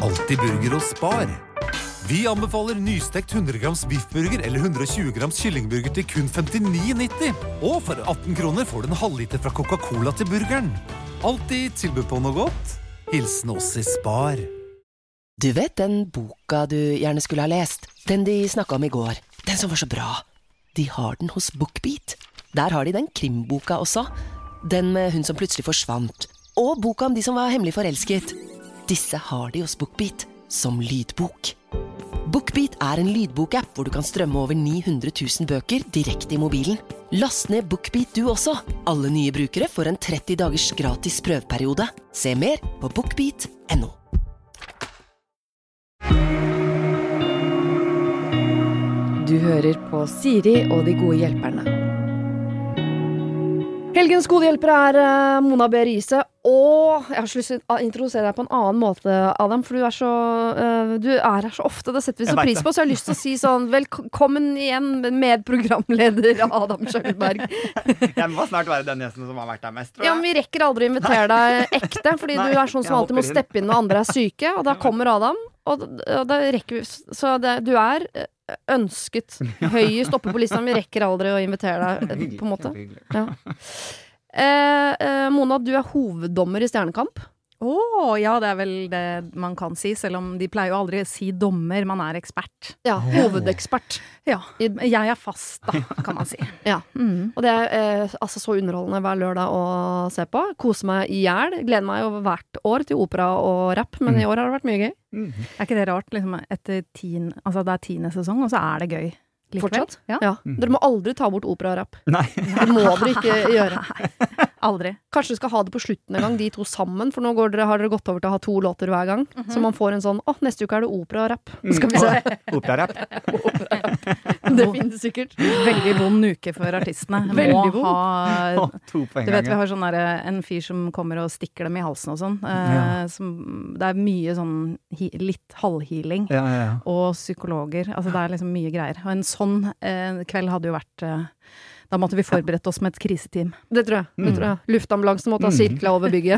Alltid burger hos Spar. Vi anbefaler nystekt 100 grams biffburger eller 120 grams kyllingburger til kun 59,90. Og for 18 kroner får du en halvliter fra Coca-Cola til burgeren. Alltid tilbud på noe godt. Hilsen oss i Spar. Du vet den boka du gjerne skulle ha lest? Den de snakket om i går. Den som var så bra. De har den hos BookBeat. Der har de den krimboka også. Den med hun som plutselig forsvant. Og boka om de som var hemmelig forelsket. Disse har de hos BookBeat som lydbok. BookBeat en lydbok-app hvor du kan strømme over 900 000 bøker direkte i mobilen. Last ned BookBeat du også. Alle nye brukere får en 30 dagers gratis prøveperiode. Se mer på bookbeat.no. Du hører på Siri og de gode hjelperne. Helgens gode hjelpere Mona B. Riise, og jeg har så lyst til å introdusere deg på en annen måte, Adam, for du her så ofte, det setter vi så pris på, så jeg har lyst til å si sånn, velkommen igjen med programleder Adam Schjølberg. Jeg må snart være den gjesten som har vært der mest, tror jeg. Ja, men vi rekker aldri å invitere deg ekte, fordi du sånn som alltid må steppe inn når andre syke, og da kommer Adam, og da rekker vi, så du ønsket høyest oppe på listen. Vi rekker aldri å invitere deg på en måte. Ja. Mona, du hoveddommer i Stjernekamp. Ja, det vel det man kan si, selv om de pleier jo aldri å si dommer, man ekspert. Ja, hovedekspert. Ja, jeg fast da, kan man si. Ja, og det altså så underholdende hver lørdag å se på. Kose meg i hjel, gleder meg jo hvert år til opera og rap, men i år har det vært mye gøy. Ikke det rart, liksom, etter altså det 10. sesong, og så det gøy likevel? Fortsatt? Ja. Dere må aldri ta bort opera og rap. Nei. Det må dere ikke gjøre. Aldri. Kanskje du skal ha det på slutten en gang, de to sammen, for nå har dere gått over til å ha 2 låter hver gang. Så man får en sånn, neste uke det opera og rap. Skal vi se. Opera-rap. Det finnes sikkert. Veldig vond uke for artistene. Veldig vond. To på en Du vet, gang. vi har sånn en fyr som kommer og stikker dem i halsen og sånn. Det mye sånn litt halvhealing. Ja. Og psykologer. Altså det liksom mye greier. Og en sånn kveld hadde jo vært da måtte vi forberede oss med et kriseteam. Det tror jeg. Luftambulansen måtte ha sirklet over bygget.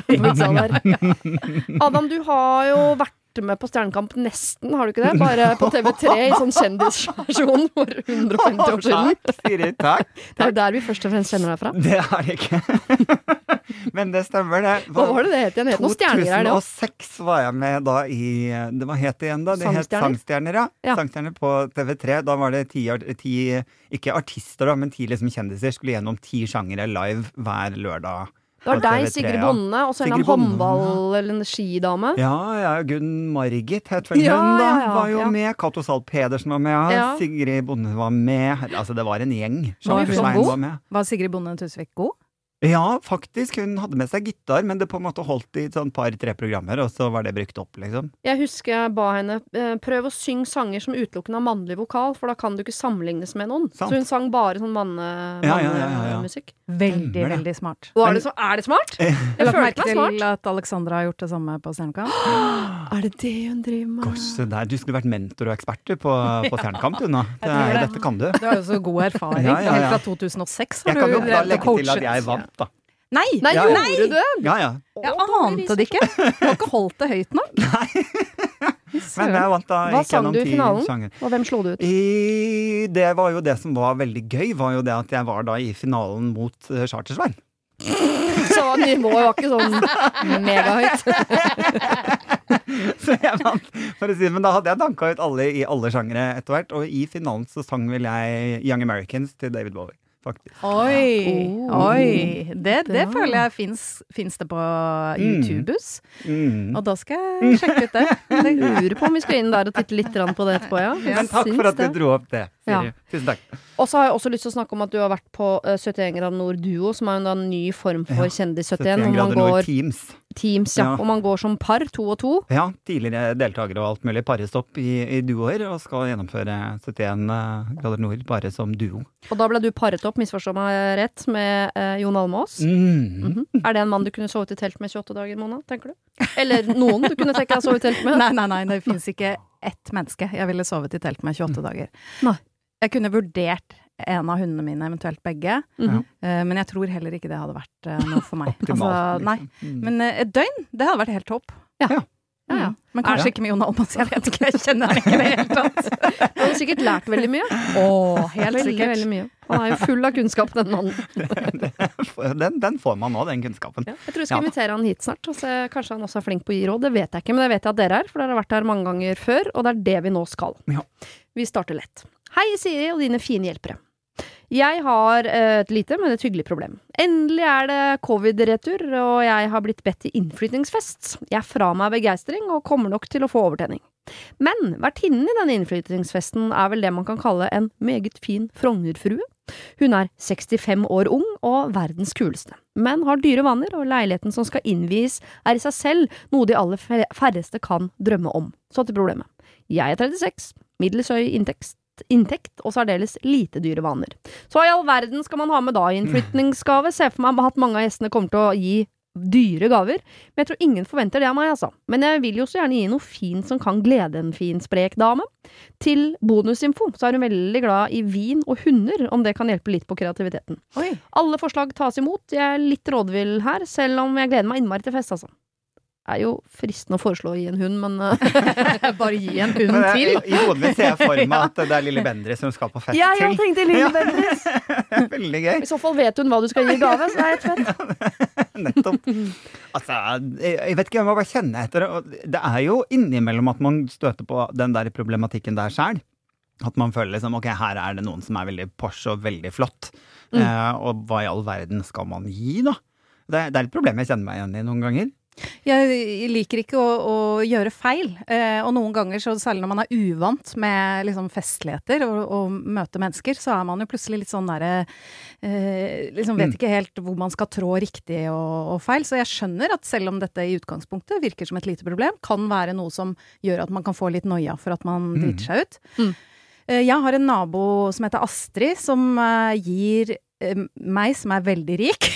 Adam, du har jo vært med på Stjernekamp nesten, har du ikke det? Bare på TV3 i sånn kjendisversjon for 150 år siden. Takk, Siri, takk. Det der vi først og fremst kjenner deg fra. Det det ikke. Men det stemmer det. Hva var det het igjen? Het noen stjerner det også? 2006 var jeg med da i, det var het igjen da, det het Sangstjerner, ja. Sangstjerner på TV3, da var det 10, ikke artister da, men 10 liksom kjendiser, skulle gjennom 10 sjangere live hver lørdag. Det var deg, Sigrid Bonde, og så en håndball eller en skidame. Ja, Gunn Margit het vel hun da, var jo med, Cato Zahl Pedersen var med, Sigrid Bonde var med, altså det var en gjeng. Var Sigrid Bonde Tusvik god? Ja, faktisk. Hun hadde med seg gitar, men det på en måte holdt i sånn 2-3 programmer, og så var det brukt opp, liksom. Jeg husker jeg ba henne, prøv å synge sanger som utelukkende har mannlig vokal, for da kan du ikke sammenlignes med noen. Så hun sang bare sånn mannemusikk. Veldig, veldig smart. Og det smart? Jeg følte meg smart. Til at Alexandra har gjort det samme på Stjernekamp. Det det hun driver med? Gosh, du skulle vært mentor og ekspert på Stjernekamp, du nå. Dette kan du. Du har jo så god erfaring. Helt fra 2006 har du Jeg kan jo da legge til at jeg vant, da. Nei, gjorde du det? Ja. Jeg ante det ikke. Du har ikke holdt det høyt nok. Nei. Men jeg vant da. Hva sang du i finalen? Og hvem slo du ut? Det var jo det som var veldig gøy, var jo det at jeg var da i finalen mot Chartersveien. Så nivået var ikke sånn megahøyt. Så jeg vant, for å si det, men da hadde jeg danka ut alle i alle sjangere etter hvert, og i finalen så sang vel jeg Young Americans til David Bowie. Faktisk. Oi. Det føler jeg finnes det på YouTubes. Og da skal jeg sjekke ut det. Jeg lurer på om vi skal inn der og titte litt på det etterpå, ja. Men takk for at du dro opp det, Siri. Tusen takk. Og så har jeg også lyst til å snakke om at du har vært på 71 grader nord duo, som en ny form for kjendis 71. 71 grader nord Teams, og man går som par, 2 og 2. Ja, tidligere deltakere og alt mulig parestopp i duoer, og skal gjennomføre 71 grader nord bare som duo. Og da ble du paret opp, misforstå meg rett, med Jon Almaas. Det en mann du kunne sovet i telt med 28 dager, Mona, tenker du? Eller noen du kunne tenke deg å sove i telt med? Nei, det finnes ikke ett menneske jeg ville sovet i telt med 28 dager. Nei. Jeg kunne vurdert en av hundene mine, eventuelt begge, men jeg tror heller ikke det hadde vært noe for meg. Altså, nei. Men et døgn, det hadde vært helt topp. Ja. Ja. Men kanskje ikke med Jon Almaas, jeg vet ikke, jeg kjenner han ikke det helt tatt. Han har sikkert lært veldig mye. Helt sikkert. Veldig mye. Han jo full av kunnskap, den mannen. Den får man nå, den kunnskapen. Ja, jeg tror jeg skal invitere han hit snart, og se, kanskje han også flink på å gi råd. Det vet jeg ikke, men det vet jeg at dere for dere har vært her mange ganger før, og det det vi nå skal. Ja. Vi starter lett. Hei, Siri og dine fine hjelpere. Jeg har et lite, men et hyggelig problem. Endelig det covid-retur, og jeg har blitt bedt til innflytningsfest. Jeg fra meg begeistring, og kommer nok til å få overtenning. Men vertinnen i denne innflytningsfesten vel det man kan kalle en meget fin Frognerfrue. Hun 65 år ung, og verdens kuleste. Men har dyre vaner, og leiligheten som skal innvies i seg selv noe de aller færreste kan drømme om. Så til problemet. Jeg 36, middels høy inntekt og særdeles lite dyre vaner. Så i all verden skal man ha med da innflytningsgave. Se for meg at mange av gjestene kommer til å gi dyre gaver, men jeg tror ingen forventer det av meg, altså. Men jeg vil jo så gjerne gi noe fint som kan glede en fin sprek dame. Til bonusinfo så hun veldig glad i vin og hunder, om det kan hjelpe litt på kreativiteten. Oi. Alle forslag tas imot. Jeg litt rådvill her, selv om jeg gleder meg innmari til fest, altså. Jo fristende å foreslå å gi en hund, men bare gi en hund til. I hodet mitt ser jeg for meg at det Lille Bendriss som skal på fest til. Ja, jeg tenkte Lille Bendriss. Veldig gøy. I så fall vet hun hva du skal gi i gave, så det helt fett. Nettopp. Altså, jeg vet ikke, jeg må bare kjenne etter. Det jo innimellom at man støter på den der problematikken der selv. At man føler liksom, ok, her det noen som veldig Porsche og veldig flott. Og hva i all verden skal man gi da? Det et problem jeg kjenner meg igjen i noen ganger. Jeg liker ikke å gjøre feil, og noen ganger, så særlig når man uvant med liksom festligheter og møte mennesker, så man jo plutselig litt sånn der, liksom vet ikke helt hvor man skal trå riktig og feil, så jeg skjønner at selv om dette i utgangspunktet virker som et lite problem, kan være noe som gjør at man kan få litt noia for at man driter seg ut. Jeg har en nabo som heter Astrid, som gir meg som veldig rik.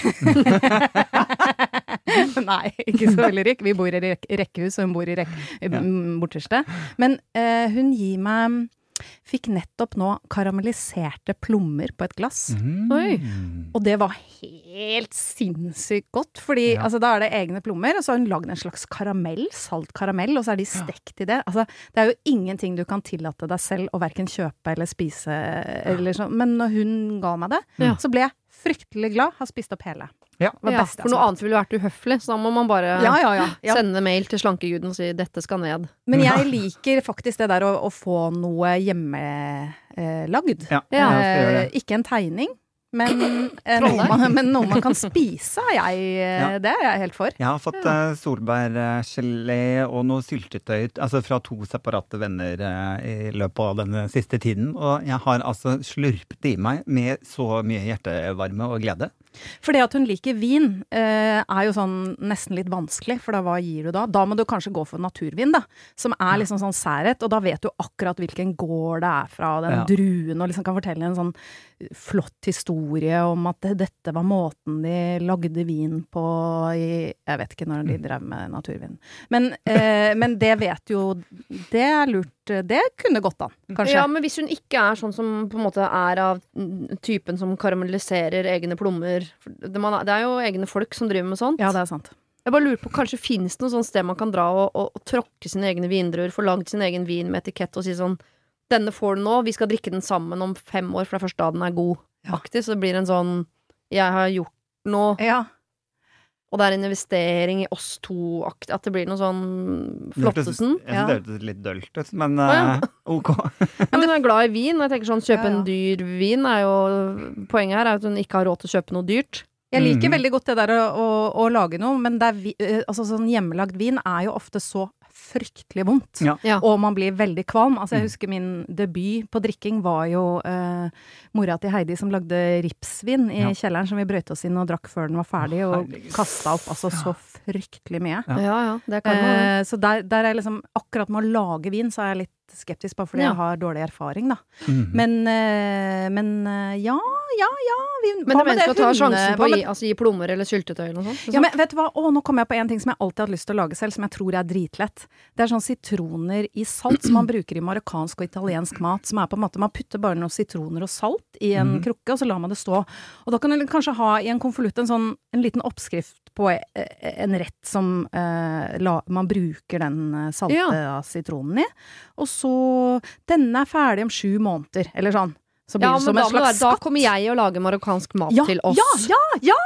Nei, ikke så veldig rik. Vi bor i rekkehus, og hun bor i borterste. Men hun gir meg fikk nettopp nå karamelliserte plommer på et glass. Oi. Og det var helt sinnssykt godt, fordi altså, da det egne plommer, og så har hun lagd en slags karamell, salt karamell, og så de stekt i det. Altså, det jo ingenting du kan tillate deg selv å hverken kjøpe eller spise, eller sånn. Men når hun ga meg det, så ble jeg fryktelig glad, har spist opp hele. Ja, for noe annet ville vært uhøflig, så da må man bare sende mail til slankeguden og si dette skal ned. Men jeg liker faktisk det der å få noe hjemmelagd. Ikke en tegning, men noe man kan spise, det jeg helt for. Jeg har fått solbærgelé og noe syltetøy, altså fra 2 separate venner i løpet av denne siste tiden, og jeg har altså slurpet i meg med så mye hjertevarme og glede. For det at hun liker vin jo sånn nesten litt vanskelig, for da hva gir du da? Da må du kanskje gå for naturvin da, som liksom sånn særhet, og da vet du akkurat hvilken gård det fra, den druen, og liksom kan fortelle en sånn flott historie om at dette var måten de lagde vin på jeg vet ikke når de drev med naturvin. Men det vet jo, det lurt, det kunne gått an, kanskje. Ja, men hvis hun ikke sånn som på en måte av typen som karamelliserer egne plommer, det jo egne folk som driver med sånt. Ja, det sant. Jeg bare lurer på, kanskje finnes det noe sånt sted man kan dra og tråkke sine egne vindruer, få lagd sin egen vin med etikett og si sånn, denne får du nå, vi skal drikke den sammen om 5 år, for det først da den god aktiv, så det blir en sånn, jeg har gjort noe, og det en investering i oss to, at det blir noe sånn flottesen. Jeg synes det litt dølt, men ok. Men hun glad i vin, og jeg tenker sånn, kjøpe en dyr vin jo, poenget her at hun ikke har råd til å kjøpe noe dyrt. Jeg liker veldig godt det der å lage noe, men altså sånn hjemmelagd vin jo ofte så fryktelig vondt, og man blir veldig kvalm. Altså jeg husker min debut på drikking var jo mora til Heidi som lagde ripsvin i kjelleren som vi brøyte oss inn og drakk før den var ferdig, og kastet opp altså så fryktelig mye. Det kan man. Så der liksom, akkurat med å lage vin, så jeg litt skeptisk bare fordi jeg har dårlig erfaring da. Men ja. Men det mennesker ta sjansen på å gi plommer eller syltetøy eller noe sånt? Ja, men vet du hva? Nå kommer jeg på en ting som jeg alltid har lyst til å lage selv, som jeg tror dritlett. Det sånn sitroner i salt som man bruker i marokkansk og italiensk mat, som på en måte, man putter bare noen sitroner og salt i en krukke, og så lar man det stå. Og da kan du kanskje ha i en konvolutt en liten oppskrift på en rett som man bruker den salte sitronen I. Og så, denne ferdig om 7 måneder, eller sånn. Så blir det som en slags skatt. Da kommer jeg å lage marokkansk mat til oss. Ja!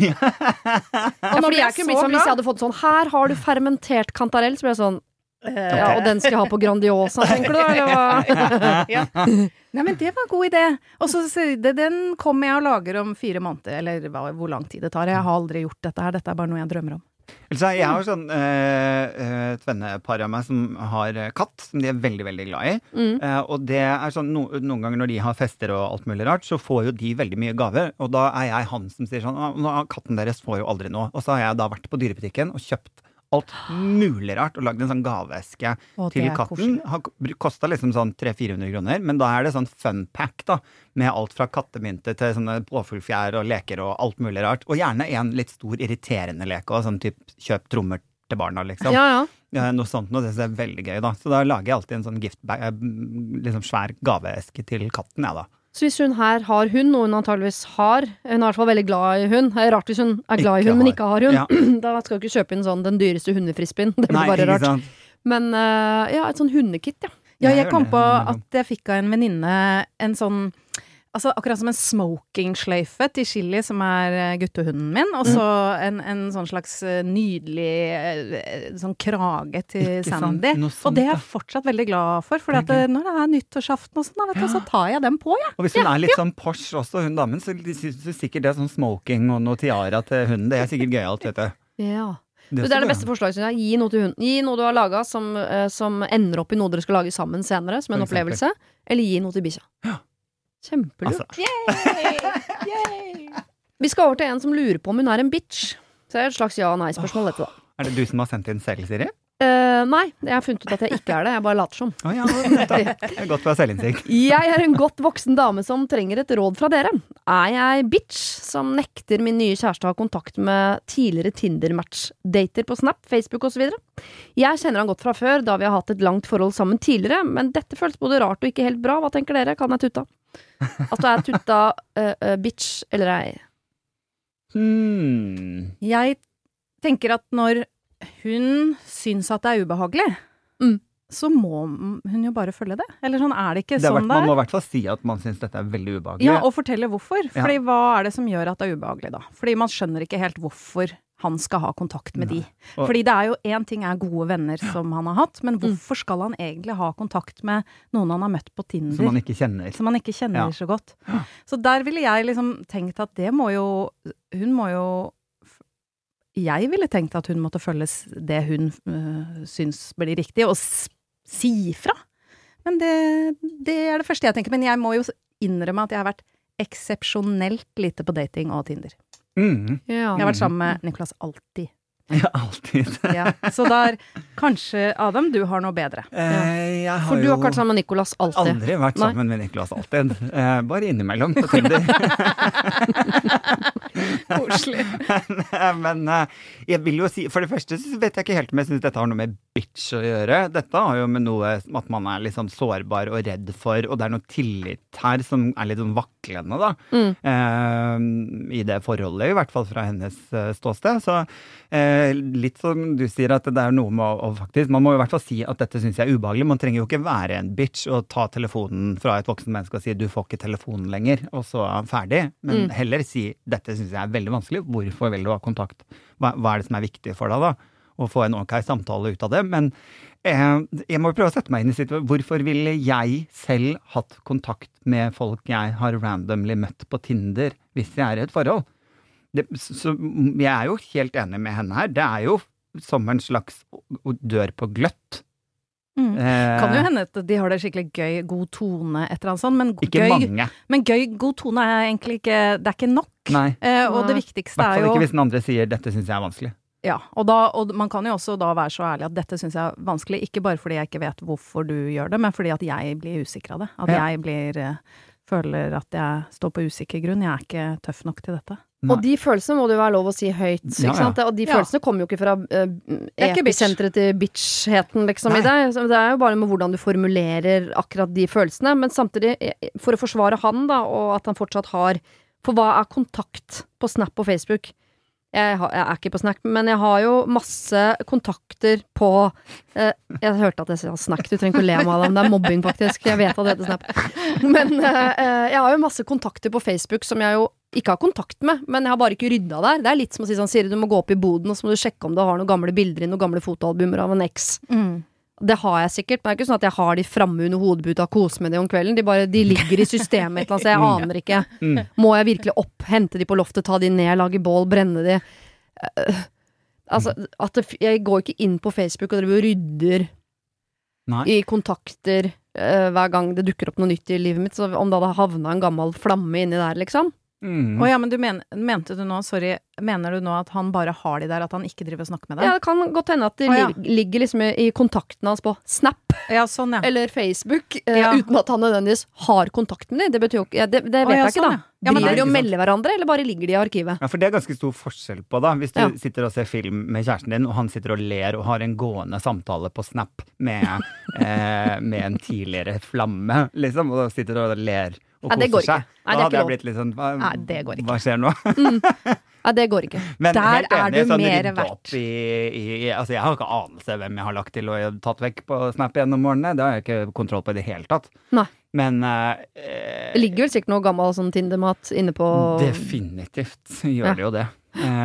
Og når jeg kunne blitt sånn, hvis jeg hadde fått sånn, her har du fermentert kantarell, så blir jeg sånn, og den skal jeg ha på Grandiosa, tenker du da, eller hva? Nei, men det var en god idé. Og så den kommer jeg og lager om 4 måneder, eller hvor lang tid det tar. Jeg har aldri gjort dette her, dette bare noe jeg drømmer om. Jeg har sånn et vennepar av meg som har katt, som de veldig, veldig glad I. Og det sånn, noen ganger når de har fester og alt mulig rart, så får jo de veldig mye gaver. Og da jeg han som sier sånn, katten deres får jo aldri noe. Og så har jeg da vært på dyrebutikken og kjøpt alt mulig rart, og lagd en sånn gaveeske til katten. Kostet liksom sånn 300-400 kroner, men da det sånn fun pack da, med alt fra kattemynte til sånne påfuglfjær og leker og alt mulig rart. Og gjerne en litt stor irriterende lek også, sånn typ kjøp trommer til barna, liksom. Noe sånt, og det synes jeg veldig gøy da. Så da lager jeg alltid en sånn giftbag, liksom svær gaveeske til katten, da. Så hvis hun her har hund, og hun antageligvis har, hun er I hvert fall veldig glad I hund, det rart hvis hun glad I hund, men ikke har hund, da skal du ikke kjøpe inn sånn den dyreste hundefrispinn, det blir bare rart. Men et sånn hundekit, Ja, jeg kom på at jeg fikk av en venninne en sånn, altså akkurat som en smoking-sløyfe til Chili, som guttehunden min, og så en sånn slags nydelig sånn krage til Sandy. Og det jeg fortsatt veldig glad for når det nyttårsaften og sånn, så tar jeg den på, Og hvis hun litt sånn Porsche også, hun damen, så synes du sikkert det sånn smoking og noe tiara til hunden, det sikkert gøyalt, vet du. Ja. Det det beste forslaget, synes jeg. Gi noe til hunden. Gi noe du har laget som ender opp I noe dere skal lage sammen senere, som en opplevelse, eller gi noe til bikkja. Ja. Kjempelurt. Yay! Vi skal over til en som lurer på om hun en bitch. Så det et slags ja-nei-spørsmål dette da. Det du som har sendt inn selv, Siri? Nei, jeg har funnet ut at jeg ikke det. Jeg bare later som. Det godt å være selvinnsikt. Jeg en godt voksen dame som trenger et råd fra dere. Jeg bitch som nekter min nye kjæreste å ha kontakt med tidligere Tinder-match-dater på Snap, Facebook og så videre? Jeg kjenner han godt fra før, da vi har hatt et langt forhold sammen tidligere, men dette føles både rart og ikke helt bra. Hva tenker dere? Kan jeg tutta? At du tutta bitch eller ei? Jeg tenker at når hun syns at det ubehagelig, så må hun jo bare følge det. Eller sånn det ikke sånn der. Man må I hvert fall si at man syns dette veldig ubehagelig. Ja, og fortelle hvorfor. Fordi hva det som gjør at det ubehagelig da? Fordi man skjønner ikke helt hvorfor han skal ha kontakt med de. Fordi det jo en ting gode venner som han har hatt, men hvorfor skal han egentlig ha kontakt med noen han har møtt på Tinder? Som han ikke kjenner. Så godt. Så der ville jeg liksom tenkt at det må jo, hun må jo, jeg ville tenkt at hun måtte følge det hun syns blir riktig, og si fra. Men det det første jeg tenker, men jeg må jo innrømme at jeg har vært eksepsjonelt lite på dating og Tinder. Jeg har vært sammen med Nicolas alltid. Ja, alltid. Så der, kanskje Adam, du har noe bedre. For du har ikke vært sammen med Nicolas alltid. Aldri vært sammen med Nicolas alltid. Bare innimellom på Tinder. Koselig. Men jeg vil jo si, for det første så vet jeg ikke helt om jeg synes dette har noe med bitch å gjøre. Dette har jo med noe at man litt sånn sårbar og redd for, og det noe tillit her som litt sånn vaklende da. I det forholdet, I hvert fall fra hennes ståsted. Så litt som du sier at det noe med å faktisk, man må I hvert fall si at dette synes jeg ubehagelig. Man trenger jo ikke være en bitch og ta telefonen fra et voksen menneske og si du får ikke telefonen lenger, og så ferdig. Men heller si dette synes jeg veldig vanskelig. Hvorfor vil du ha kontakt? Hva det som viktig for deg da? Og få en ordentlig samtale ut av det. Men jeg må prøve å sette meg inn I situasjonen. Hvorfor ville jeg selv hatt kontakt med folk jeg har randomly møtt på Tinder hvis jeg I et forhold? Så jeg jo helt enig med henne her. Det jo som en slags dør på gløtt. Kan jo hende at de har det skikkelig gøy, god tone, et eller annet sånt, men ikke gøy, mange. Men gøy, god tone egentlig ikke, det ikke nok. Nei. Og det viktigste jo... I hvert fall jo... ikke hvis den andre sier, dette synes jeg vanskelig. Ja, og man kan jo også da være så ærlig at dette synes jeg vanskelig, ikke bare fordi jeg ikke vet hvorfor du gjør det, men fordi at jeg blir usikker av det. At jeg føler at jeg står på usikker grunn, jeg ikke tøff nok til dette. Nei. Og de følelsene må det jo være lov å si høyt, ikke sant? Og de følelsene kommer jo ikke fra episentret til bitchheten liksom I det. Det jo bare med hvordan du formulerer akkurat de følelsene, men samtidig, for å forsvare han da, og at han fortsatt har, for hva kontakt på Snap og Facebook? Jeg er ikke på Snack, men jeg har jo masse kontakter på jeg hørte at jeg sa Snack, du trenger ikke å le meg av dem. Det mobbing faktisk, jeg vet at det heter Snap. Men jeg har jo masse kontakter på Facebook som jeg jo ikke har kontakt med, men jeg har bare ikke rydda der. Det litt som å si sånn, Siri, du må gå opp i boden, og så må du sjekke om du har noen gamle bilder i noen gamle fotoalbumer av en eks. Det har jeg sikkert, men det ikke sånn at jeg har de framme under hodebuta og koser med de om kvelden. De ligger i systemet et eller annet, så jeg aner ikke. Må jeg virkelig opp, hente de på loftet, ta de ned, lage bål, brenne de? Jeg går ikke inn på Facebook og driver og rydder i kontakter hver gang det dukker opp noe nytt i livet mitt, så om det hadde havnet en gammel flamme inni der, liksom. Ja, men mente du nå, mener du nå at han bare har de der, at han ikke driver og snakker med deg? Ja, det kan godt hende at det ligger liksom i kontakten hans på Snap sånn, eller Facebook, uten at han nødvendigvis har kontakt med dem. Det betyr jo ikke, det vet jeg ikke da. Driver de og melder hverandre, eller bare ligger de i arkivet? Ja, for det ganske stor forskjell på da, hvis du sitter og ser film med kjæresten din, og han sitter og ler og har en gående samtale på Snap med en tidligere flamme, liksom, og sitter og ler og koser seg. Da hadde jeg blitt litt sånn, hva skjer nå? Det går ikke. Men der enig, du mer verdt. Altså, jeg har ikke anelse hvem jeg har lagt til og tatt vekk på Snap gjennom årene. Det har jeg ikke kontroll på i det hele tatt. Nei. Men det ligger vel sikkert noe gammel sånn Tinder-mat inne på definitivt gjør det jo det.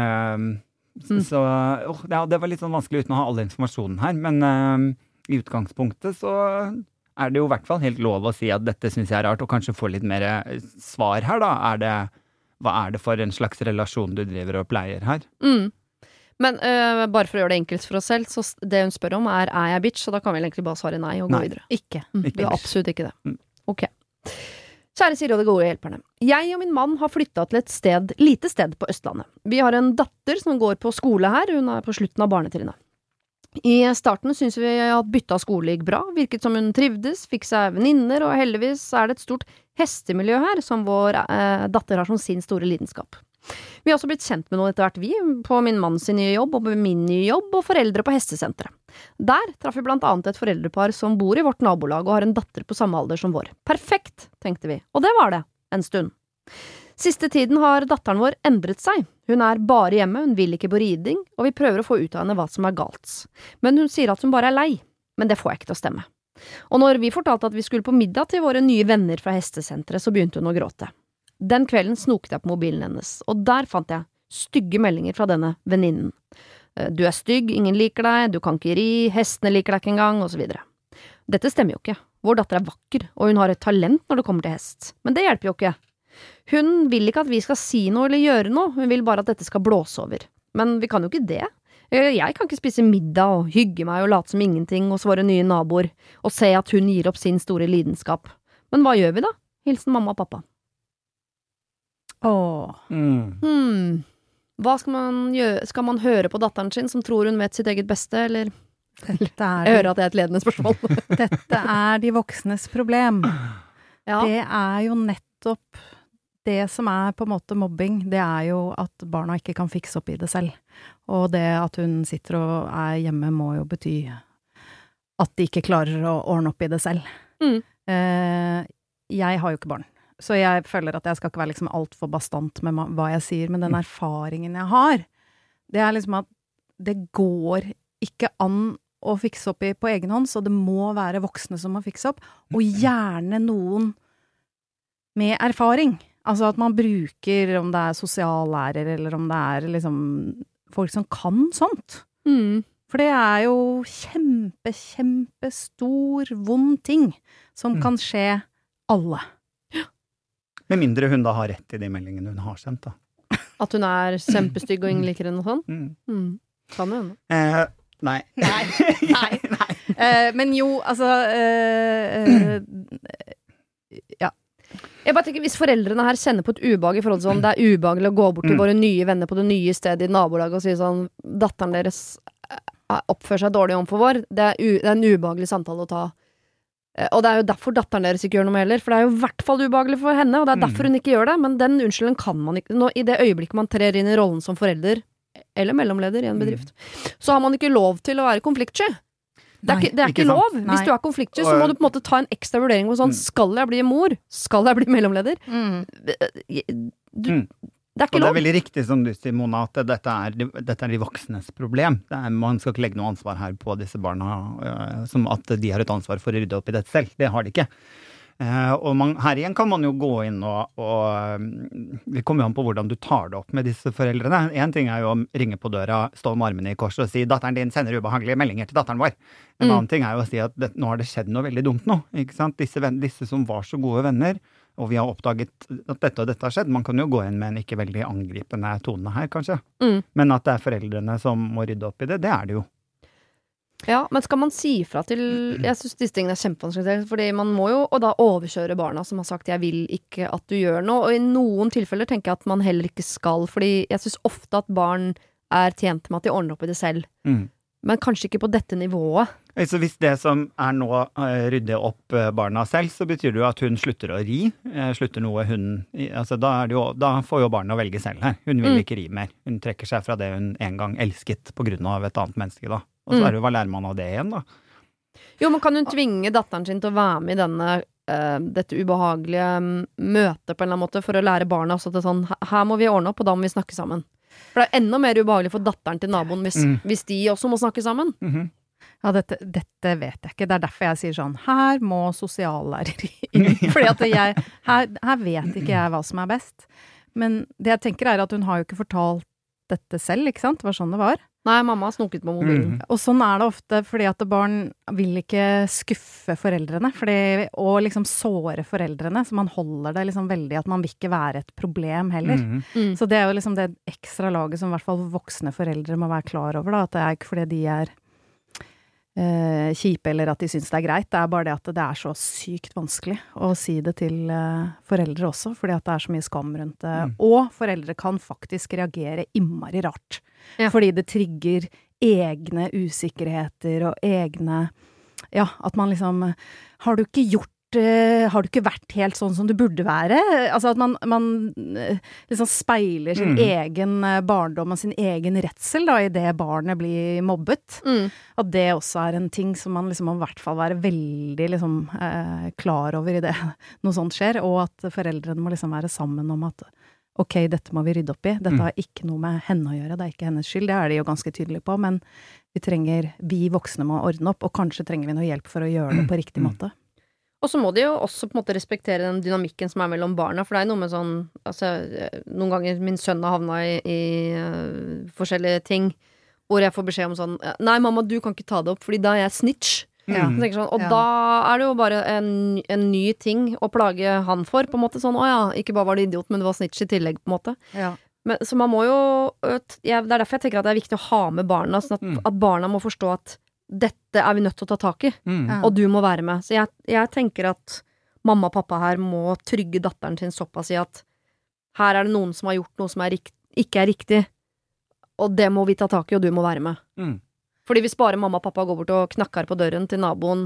Så det var litt sånn vanskelig uten å ha all informasjonen her, men i utgangspunktet så det jo i hvert fall helt lov å si at dette synes jeg rart, og kanskje få litt mer svar her da. Hva det for en slags relasjon du driver og pleier her? Men bare for å gjøre det enkelt for oss selv, så det hun spør om jeg bitch, så da kan vi egentlig bare svare nei og gå videre. Ikke. Du absolutt ikke det. Ok. Kjære Siri og de gode hjelperne. Jeg og min mann har flyttet til et lite sted på Østlandet. Vi har en datter som går på skole her, hun på slutten av barnetrinnet. I starten synes vi at bytta skole gikk bra, virket som hun trivdes, fikk seg venninner, og heldigvis det et stort hestemiljø her, som vår datter har som sin store lidenskap. Vi har også blitt kjent med noen etter hvert, vi, på min mann sin nye jobb, og på min nye jobb, og foreldre på hestesenteret. Der traff vi blant annet et foreldrepar som bor i vårt nabolag, og har en datter på samme alder som vår. Perfekt, tenkte vi, og det var det, en stund. Siste tiden har datteren vår endret seg. Hun bare hjemme, hun vil ikke på riding, og vi prøver å få ut av henne hva som galt. Men hun sier at hun bare lei, men det får jeg ikke til å stemme. Og når vi fortalte at vi skulle på middag til våre nye venner fra hestesenteret, så begynte hun å gråte. Den kvelden snoket jeg på mobilen hennes, og der fant jeg stygge meldinger fra denne venninnen. Du stygg, ingen liker deg, du kan ikke ri, hestene liker deg ikke engang, og så videre. Dette stemmer jo ikke. Vår datter vakker, og hun har et talent når det kommer til hest. Men det hjelper jo ikke. Hun vil ikke at vi skal si noe eller gjøre noe, hun vil bare at dette skal blåse over. Men vi kan jo ikke det. Jeg kan ikke spise middag og hygge meg og late som ingenting hos våre nye naboer, og se at hun gir opp sin store lidenskap. Men hva gjør vi da? Hilsen mamma og pappa. Hva skal man gjøre? Skal man høre på datteren sin som tror hun vet sitt eget beste, eller? Jeg hører at det et ledende spørsmål. Dette de voksnes problem. Ja. Det jo nettopp det som på en måte mobbing, det jo at barna ikke kan fikse opp i det selv. Og det at hun sitter og hjemme må jo bety at de ikke klarer å ordne opp i det selv. Jeg har jo ikke barn, så jeg føler at jeg skal ikke være liksom alt for bastant med hva jeg sier, men den erfaringen jeg har, det liksom at det går ikke an å fikse opp på egen hånd, så det må være voksne som må fikse opp, og gjerne noen med erfaring. Altså at man bruker, om det sosiallærer, eller om det liksom folk som kan sånt. For det jo kjempestor, vond ting som kan skje alle. Med mindre hun da har rett i de meldingene hun har sendt, da. At hun kjempestygg og ingen liker henne og sånn? Kan jo henne. Nei. Men jo, altså ja. Jeg bare tenker, hvis foreldrene her kjenner på et ubehag i forhold til sånn, det ubehagelig å gå bort til våre nye venner på det nye stedet i nabolaget og si sånn, datteren deres oppfører seg dårlig overfor vår, det en ubehagelig samtale å ta. Og det jo derfor datteren deres ikke gjør noe med heller, for det jo i hvert fall ubehagelig for henne, og det derfor hun ikke gjør det, men den unnskyldningen kan man ikke, i det øyeblikket man trer inn i rollen som forelder, eller mellomleder i en bedrift, så har man ikke lov til å være konfliktsky. Det ikke lov. Nei. Hvis du konfliktsky, så må du på en måte ta en ekstra vurdering på sånn, skal jeg bli mor? Skal jeg bli mellomleder? Det er ikke og det lov. er veldig riktig som du sier, Mona, at dette er de voksnes problem. Man skal ikke legge noe ansvar her på disse barna, som at de har et ansvar for å rydde opp i dette selv. Det har de ikke. Og her igjen kan man jo gå inn og det kommer jo an på hvordan du tar det opp med disse foreldrene. En ting er jo å ringe på døra, stå med armene i kors og si datteren din sender ubehagelige meldinger til datteren vår. En annen ting er jo å si at nå har det skjedd noe veldig dumt nå, ikke sant? Disse som var så gode venner, og vi har oppdaget at dette og dette har skjedd. Man kan jo gå inn med en ikke veldig angripende tone her, kanskje. Men at det er foreldrene som må rydde opp i det, det er det jo. Ja, men skal man si fra til Jeg synes disse tingene er kjempevanskelig, fordi man må jo og da overkjøre barna som har sagt 'jeg vil ikke at du gjør noe', og i noen tilfeller tenker jeg at man heller ikke skal, fordi jeg synes ofte at barn er tjent med at de ordner opp i det selv, men kanskje ikke på dette nivået. Så hvis det som er nå rydde opp barna selv, så betyr det jo at hun slutter å ri, slutter noe hun, altså da får jo barna velge selv her. Hun vil ikke ri mer. Hun trekker seg fra det hun en gang elsket på grunn av et annet menneske da. Og så er det jo, hva lærer man av det igjen da? Jo, men kan hun tvinge datteren sin til å være med i dette ubehagelige møtet på en eller annen måte, for å lære barna også til sånn, her må vi ordne opp, og da må vi snakke sammen. For det er enda mer ubehagelig for datteren til naboen hvis de også må snakke sammen. Ja, dette vet jeg ikke. Det er derfor jeg sier sånn, her må sosiallærer inn. Fordi at her vet ikke jeg hva som er best. Men det jeg tenker er at hun har jo ikke fortalt dette selv, ikke sant? Det var sånn det var. Nei, mamma har snukket på mobilen. Og sånn er det ofte, fordi at barn vil ikke skuffe foreldrene, og liksom såre foreldrene, så man holder det liksom veldig at man vil ikke være et problem heller. Så det er jo liksom det ekstra laget som i hvert fall voksne foreldre må være klar over da, at det er ikke fordi de er kjipe eller at de synes det er greit, det er bare det at det er så sykt vanskelig å si det til foreldre også, fordi at det er så mye skam rundt det, og foreldre kan faktisk reagere innmari rart, fordi det trigger egne usikkerheter og egne, at man liksom, har du ikke vært helt sånn som du burde være? Altså at man liksom speiler sin egen barndom og sin egen redsel da, i det barnet blir mobbet. At det også er en ting som man liksom må i hvert fall være veldig liksom, klar over i det noe sånt skjer, og at foreldrene må liksom være sammen om at ok, dette må vi rydde opp i. Dette har ikke noe med henne å gjøre, det er ikke hennes skyld, det er de jo ganske tydelige på, men vi voksne må ordne opp, og kanskje trenger vi noe hjelp for å gjøre det på riktig måte. Og så må de jo også på en måte respektere den dynamikken som er mellom barna, for det er noe med sånn, altså, noen ganger min sønn har havnet i forskjellige ting, hvor jeg får beskjed om sånn, nei mamma, du kan ikke ta det opp, fordi da er jeg snitch. Sånn, og da er det jo bare en ny ting å plage han for, på en måte sånn, ikke bare var det idiot, men det var snitch i tillegg, på en måte. Men, så man må jo, det er derfor jeg tenker at det er viktig å ha med barna, sånn at barna må forstå at dette er vi nødt til å ta tak i, og du må være med. Så jeg tenker at mamma og pappa her må trygge datteren sin såpass i at her er det noen som har gjort noe som ikke er riktig, og det må vi ta tak i, og du må være med. Fordi hvis bare mamma og pappa går bort og knakker på døren til naboen,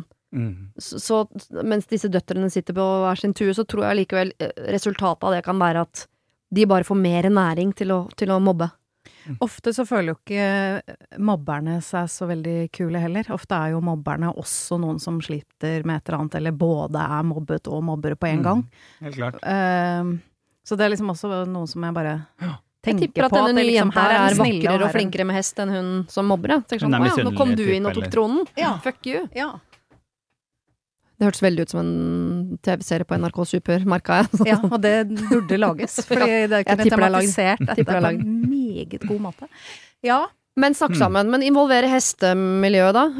så mens disse døtrene sitter på hver sin tur, så tror jeg likevel resultatet av det kan være at de bare får mer næring til å mobbe. Ofte så føler jo ikke mobberne seg så veldig kule heller. Ofte er jo mobberne også noen som sliter med et eller annet, eller både er mobbet og mobbere på en gang. Helt klart. Så det er liksom også noe som jeg bare tenker på. Jeg tipper at denne nye liksom, jenta er vakrere og flinkere med hest enn hun som mobber. Sånn, nå kom du inn og tok tronen. Fuck you. Det hørtes veldig ut som en TV-serie på NRK Super, merket jeg. Ja, og det burde lages, fordi det kunne tematisert dette på en meget god måte. Ja. Men snakk sammen, men involvere hestemiljøet da?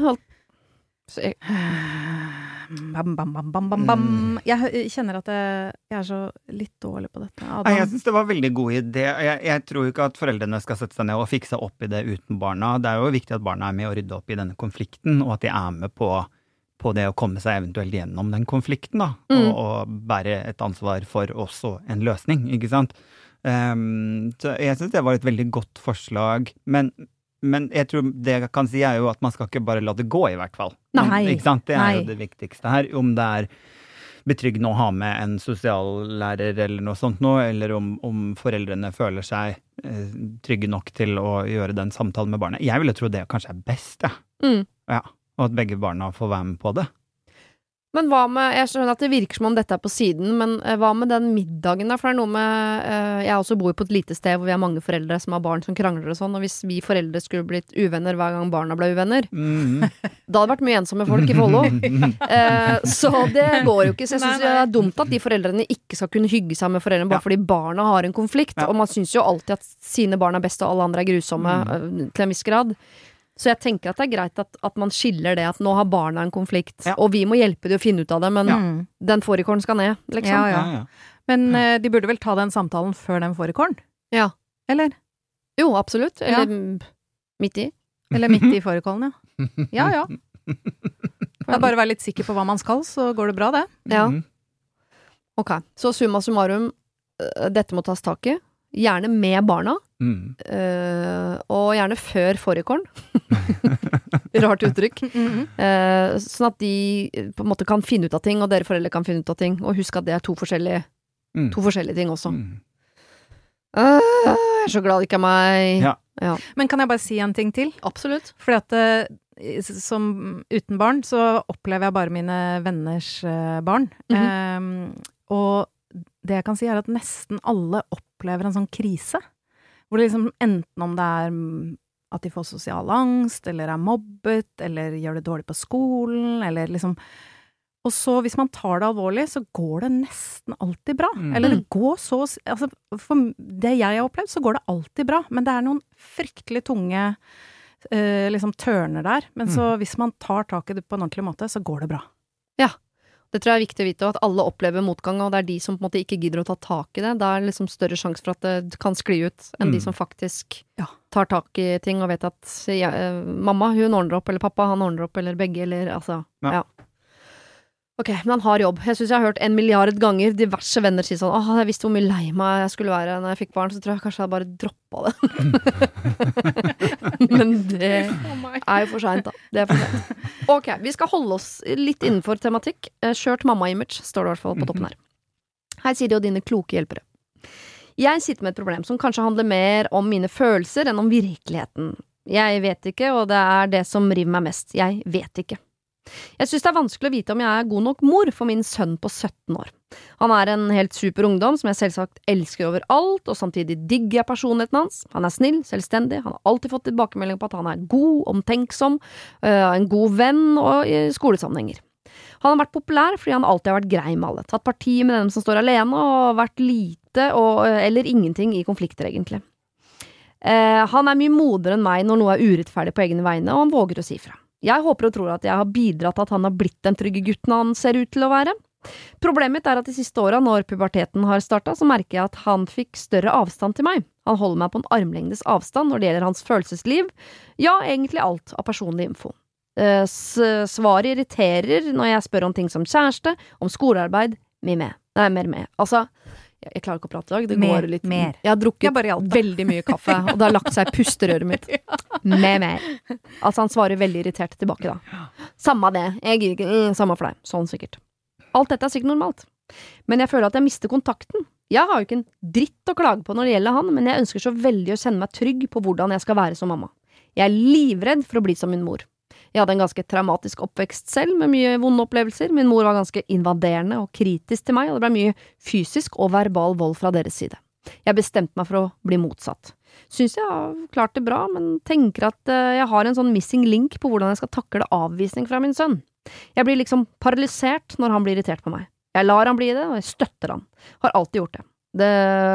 Jeg kjenner at jeg er så litt dårlig på dette. Nei, jeg synes det var en veldig god idé. Jeg tror ikke at foreldrene skal sette seg ned og fikse opp i det uten barna. Det er jo viktig at barna er med å rydde opp i denne konflikten, og at de er med på det å komme seg eventuelt gjennom den konflikten da, og bære et ansvar for også en løsning, ikke sant? Så jeg synes det var et veldig godt forslag, men jeg tror det jeg kan si er jo at man skal ikke bare la det gå i hvert fall. Nei. Ikke sant? Det er jo det viktigste her, om det er betryggende å ha med en sosiallærer eller noe sånt nå, eller om foreldrene føler seg trygge nok til å gjøre den samtalen med barnet. Jeg ville tro det kanskje er best, ja. Ja. Og at begge barna får være med på det. Men hva med, jeg skjønner at det virker som om dette på siden, men hva med den middagen da? For det noe med, jeg også bor på et lite sted hvor vi har mange foreldre som har barn som krangler og sånn, og hvis vi foreldre skulle blitt uvenner hver gang barna ble uvenner, da hadde det vært mye ensomme folk i Follo. Så det går jo ikke, så jeg synes det dumt at de foreldrene ikke skal kunne hygge seg med foreldrene bare fordi barna har en konflikt, og man synes jo alltid at sine barn best og alle andre grusomme til en viss grad. Så jeg tenker at det greit at man skiller det, at nå har barna en konflikt, og vi må hjelpe dem å finne ut av det, men den fårikålen skal ned, liksom. Ja. Men de burde vel ta den samtalen før den fårikålen? Ja. Eller? Jo, absolutt. Eller midt i. Eller midt i fårikålen, ja. Ja. Bare være litt sikker på hva man skal, så går det bra, det. Ja. Ok, så summa summarum, dette må tas tak i. Gjerne med barna, og gjerne før fårikålen. Rart uttrykk. Sånn at de på en måte kan finne ut av ting, og dere foreldre kan finne ut av ting. Og husk at det to forskjellige ting også. Jeg så glad det ikke meg. Ja. Men kan jeg bare si en ting til? Absolutt. Fordi at som uten barn, så opplever jeg bare mine venners barn. Og det jeg kan si at nesten alle opplever en sånn krise, hvor det liksom enten om det at de får sosial angst, eller mobbet, eller gjør det dårlig på skolen, eller liksom, og så hvis man tar det alvorlig, så går det nesten alltid bra, eller det går så, altså for det jeg har opplevd, så går det alltid bra, men det noen fryktelig tunge liksom tørner der, men så hvis man tar tak i det på en ordentlig måte, så går det bra. Ja. Det tror jeg viktig å vite, at alle opplever motgang, og det de som på en måte ikke gidder å ta tak i det. Da det liksom større sjanse for at det kan skli ut, enn de som faktisk tar tak i ting, og vet at mamma, hun ordner opp, eller pappa, han ordner opp, eller begge, eller altså, Ok, men han har jobb. Jeg synes jeg har hørt 1 milliard ganger diverse venner si sånn, jeg visste hvor mye lei meg jeg skulle være når jeg fikk barn, så tror jeg kanskje jeg bare droppet det. Men det jo for sent da. Det for sent. Ok, vi skal holde oss litt innenfor tematikk. Skjørt mamma-image står det i hvert fall på toppen her. Her sier de og dine kloke hjelpere. Jeg sitter med et problem som kanskje handler mer om mine følelser enn om virkeligheten. Jeg vet ikke, og det det som river meg mest. Jeg vet ikke. Jeg synes det vanskelig å vite om jeg god nok mor for min sønn på 17 år. Han en helt super ungdom som jeg selvsagt elsker over alt, og samtidig digger jeg personligheten hans. Han snill, selvstendig, han har alltid fått tilbakemelding på at han god, omtenksom, en god venn og i skolesammenhenger. Han har vært populær fordi han alltid har vært grei med alle, tatt parti med dem som står alene, og vært lite eller ingenting i konflikter egentlig. Han mye modigere enn meg når noe urettferdig på egne vegne, og han våger å si fra. Jeg håper og tror at jeg har bidratt til at han har blitt den trygge gutten han ser ut til å være. Problemet mitt at de siste årene, når puberteten har startet, så merker jeg at han fikk større avstand til meg. Han holder meg på en armlengdes avstand når det gjelder hans følelsesliv. Ja, egentlig alt av personlig info. Svaret irriterer når jeg spør om ting som kjæreste, om skolearbeid, mer med. Altså, jeg klarer ikke å prate i dag, det går litt mer. Jeg har drukket veldig mye kaffe, og det har lagt seg i pusterøret mitt. Mer. Altså han svarer veldig irritert tilbake da. Samme det, jeg gir ikke, samme for deg, sånn sikkert. Alt dette sikkert normalt. Men jeg føler at jeg mister kontakten. Jeg har jo ikke en dritt å klage på når det gjelder han, men jeg ønsker så veldig å kjenne meg trygg på hvordan jeg skal være som mamma. Jeg livredd for å bli som min mor. Jeg hadde en ganske traumatisk oppvekst selv, med mye vonde opplevelser. Min mor var ganske invaderende og kritisk til meg, og det ble mye fysisk og verbal vold fra deres side. Jeg bestemte meg for å bli motsatt. Synes jeg har klart det bra, men tenker at jeg har en sånn missing link på hvordan jeg skal takle avvisning fra min sønn. Jeg blir liksom paralysert når han blir irritert på meg. Jeg lar han bli det, og jeg støtter han. Har alltid gjort det.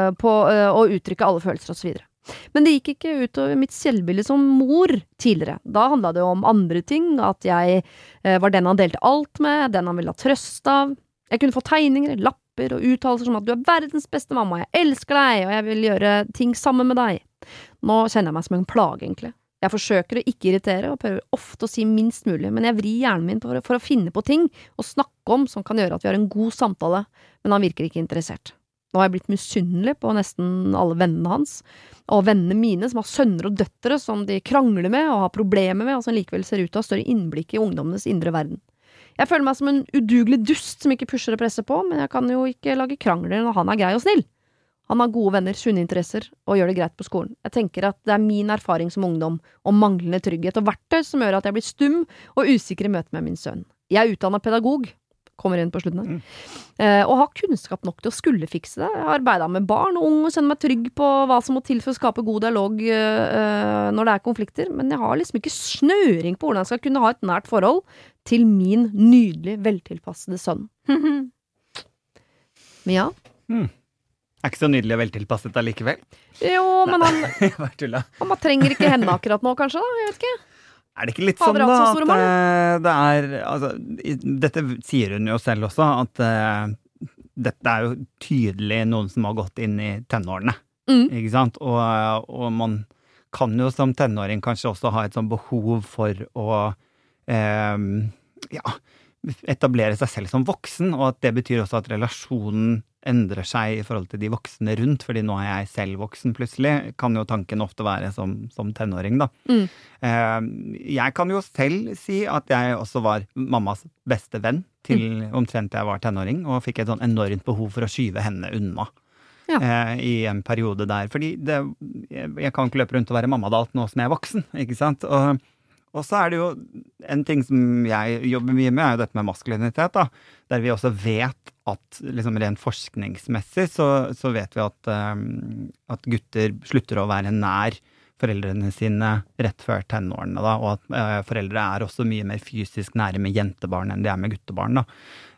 Å uttrykke alle følelser og så videre. Men det gikk ikke utover mitt selvbilde som mor tidligere. Da handlet det om andre ting, at jeg var den han delte alt med, den han ville ha trøst av. Jeg kunne få tegninger, lapper og uttalelser som at du verdens beste mamma, jeg elsker deg, og jeg vil gjøre ting sammen med deg. Nå kjenner jeg meg som en plage, egentlig. Jeg forsøker å ikke irritere, og prøver ofte å si minst mulig, men jeg vrir hjernen min for å finne på ting og snakke om som kan gjøre at vi har en god samtale, men han virker ikke interessert. Nå har jeg blitt misunnelig på nesten alle vennene hans, og vennene mine som har sønner og døtre som de krangler med og har problemer med, og som likevel ser ut til å ha større innblikk i ungdommenes indre verden. Jeg føler meg som en udugelig dust som ikke pusher og presser på, men jeg kan jo ikke lage krangler når han grei og snill. Han har gode venner, sunne interesser, og gjør det greit på skolen. Jeg tenker at det min erfaring som ungdom, og manglende trygghet og verktøy som gjør at jeg blir stum og usikker i møte med min sønn. Jeg utdannet pedagog, kommer inn på slutten her. Og ha kunnskap nok til å skulle fikse det. Jeg har arbeidet med barn og unge og kjenner meg trygg på hva som må til for å skape god dialog når det er konflikter, men jeg har liksom ikke snøring på hvordan jeg skal kunne ha et nært forhold til min nydelig, veltilpassede sønn. Men ja. Er ikke så nydelig og veltilpasset allikevel? Jo, men han trenger ikke henne akkurat nå, kanskje da? Jeg vet ikke. Er det ikke litt sånn da, at det er, altså, dette sier hun jo selv også, at dette er jo tydelig noen som har gått inn i tenårene, ikke sant? Og man kan jo som tenåring kanskje også ha et sånn behov for å, etablere seg selv som voksen, og at det betyr også at relasjonen endrer seg i forhold til de voksne rundt, fordi nå er jeg selv voksen plutselig, kan jo tanken ofte være som tenåring da. Jeg kan jo selv si at jeg også var mammas beste venn til omtrent jeg var tenåring, og fikk et sånn enormt behov for å skyve henne unna i en periode der, fordi jeg kan ikke løpe rundt og være mamma da alt nå som jeg er voksen, ikke sant? Og så er det jo en ting som jeg jobber mye med, er jo dette med maskulinitet da, der vi også vet at liksom rent forskningsmessig så vet vi at gutter slutter å være nær foreldrene sine rett før tenårene da, og at foreldre er også mye mer fysisk nære med jentebarn enn de er med guttebarn da.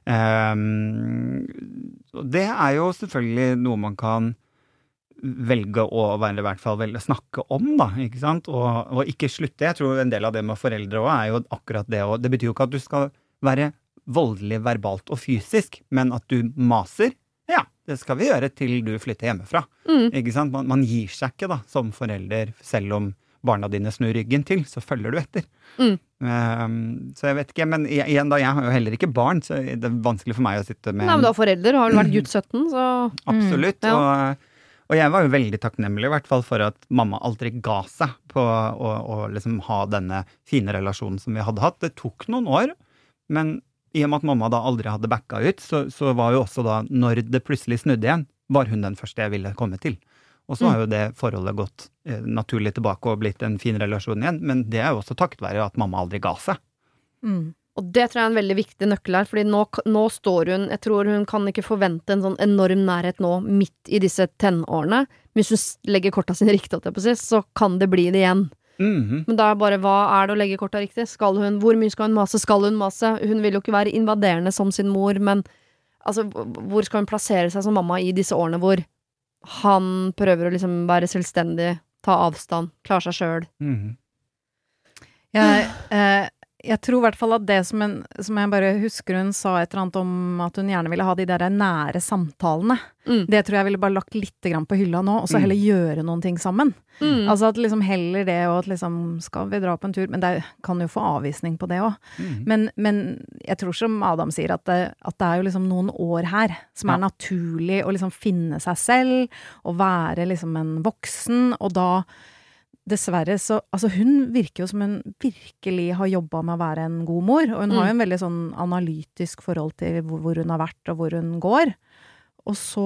Det er jo selvfølgelig noe man kan velge å være i hvert fall snakke om da, ikke sant? Og ikke slutte. Jeg tror en del av det med foreldre også er jo akkurat det, og det betyr jo ikke at du skal være voldelig verbalt og fysisk, men at du maser, ja, det skal vi gjøre til du flytter hjemmefra. Ikke sant? Man gir seg ikke da, som forelder, selv om barna dine snur ryggen til, så følger du etter. Så jeg vet ikke, men igjen da, jeg har jo heller ikke barn, så det er vanskelig for meg å sitte med... Nei, men du har forelder, har vel vært gutt 17, så... Absolutt, og jeg var jo veldig takknemlig, i hvert fall for at mamma aldri ga seg på å liksom ha denne fine relasjonen som vi hadde hatt. Det tok noen år, men i og med at mamma da aldri hadde backa ut, så var jo også da, når det plutselig snudde igjen, var hun den første jeg ville komme til. Og så har jo det forholdet gått naturlig tilbake og blitt en fin relasjon igjen, men det er jo også takket være at mamma aldri ga seg. Og det tror jeg er en veldig viktig nøkkel her, fordi nå står hun, jeg tror hun kan ikke forvente en sånn enorm nærhet nå, midt i disse tenårene. Men hvis hun legger korta sine riktig, så kan det bli det igjen. Men da er bare, hva er det å legge korta riktig? Hvor mye skal hun mase? Skal hun mase? Hun vil jo ikke være invaderende som sin mor, men altså, hvor skal hun plassere seg som mamma i disse årene hvor han prøver å liksom være selvstendig, ta avstand, klare seg selv? Jeg tror i hvert fall at det som jeg bare husker hun sa et eller annet om at hun gjerne ville ha de der nære samtalene. Det tror jeg ville bare lagt litt grann på hylla nå, og så heller gjøre noen ting sammen. Altså at liksom heller det, og at liksom skal vi dra på en tur, men det kan jo få avvisning på det også. Men jeg tror som Adam sier at det er jo liksom noen år her som er naturlig å liksom finne seg selv, og være liksom en voksen, og da dessverre så, altså hun virker jo som hun virkelig har jobbet med å være en god mor, og hun har jo en veldig sånn analytisk forhold til hvor hun har vært og hvor hun går. Og så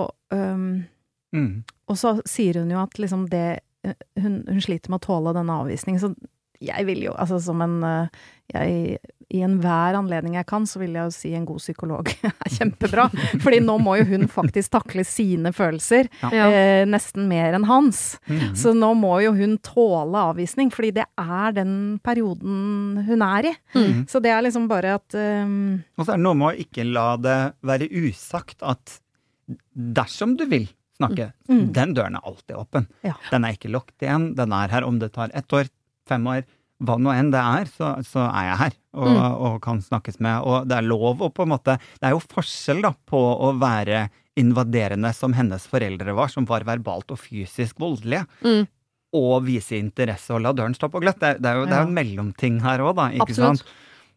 sier hun jo at liksom det, hun sliter med å tåle denne avvisningen, så jeg vil jo, altså som i enhver anledning jeg kan, så vil jeg jo si en god psykolog er kjempebra, fordi nå må jo hun faktisk takle sine følelser, nesten mer enn hans. Så nå må jo hun tåle avvisning, fordi det er den perioden hun er i. Så det er liksom bare at... Og så er det noe med å ikke la det være usagt at dersom du vil snakke, den døren er alltid åpen. Den er ikke lukket igjen, den er her om det tar 1 år, 5 år, hva nå enn det er, så er jeg her, og kan snakkes med, og det er lov å på en måte, det er jo forskjell da, på å være invaderende som hennes foreldre var, som var verbalt og fysisk voldelige, og vise interesse og la døren stå på gløtt. Det er jo en mellomting her også da, ikke sant?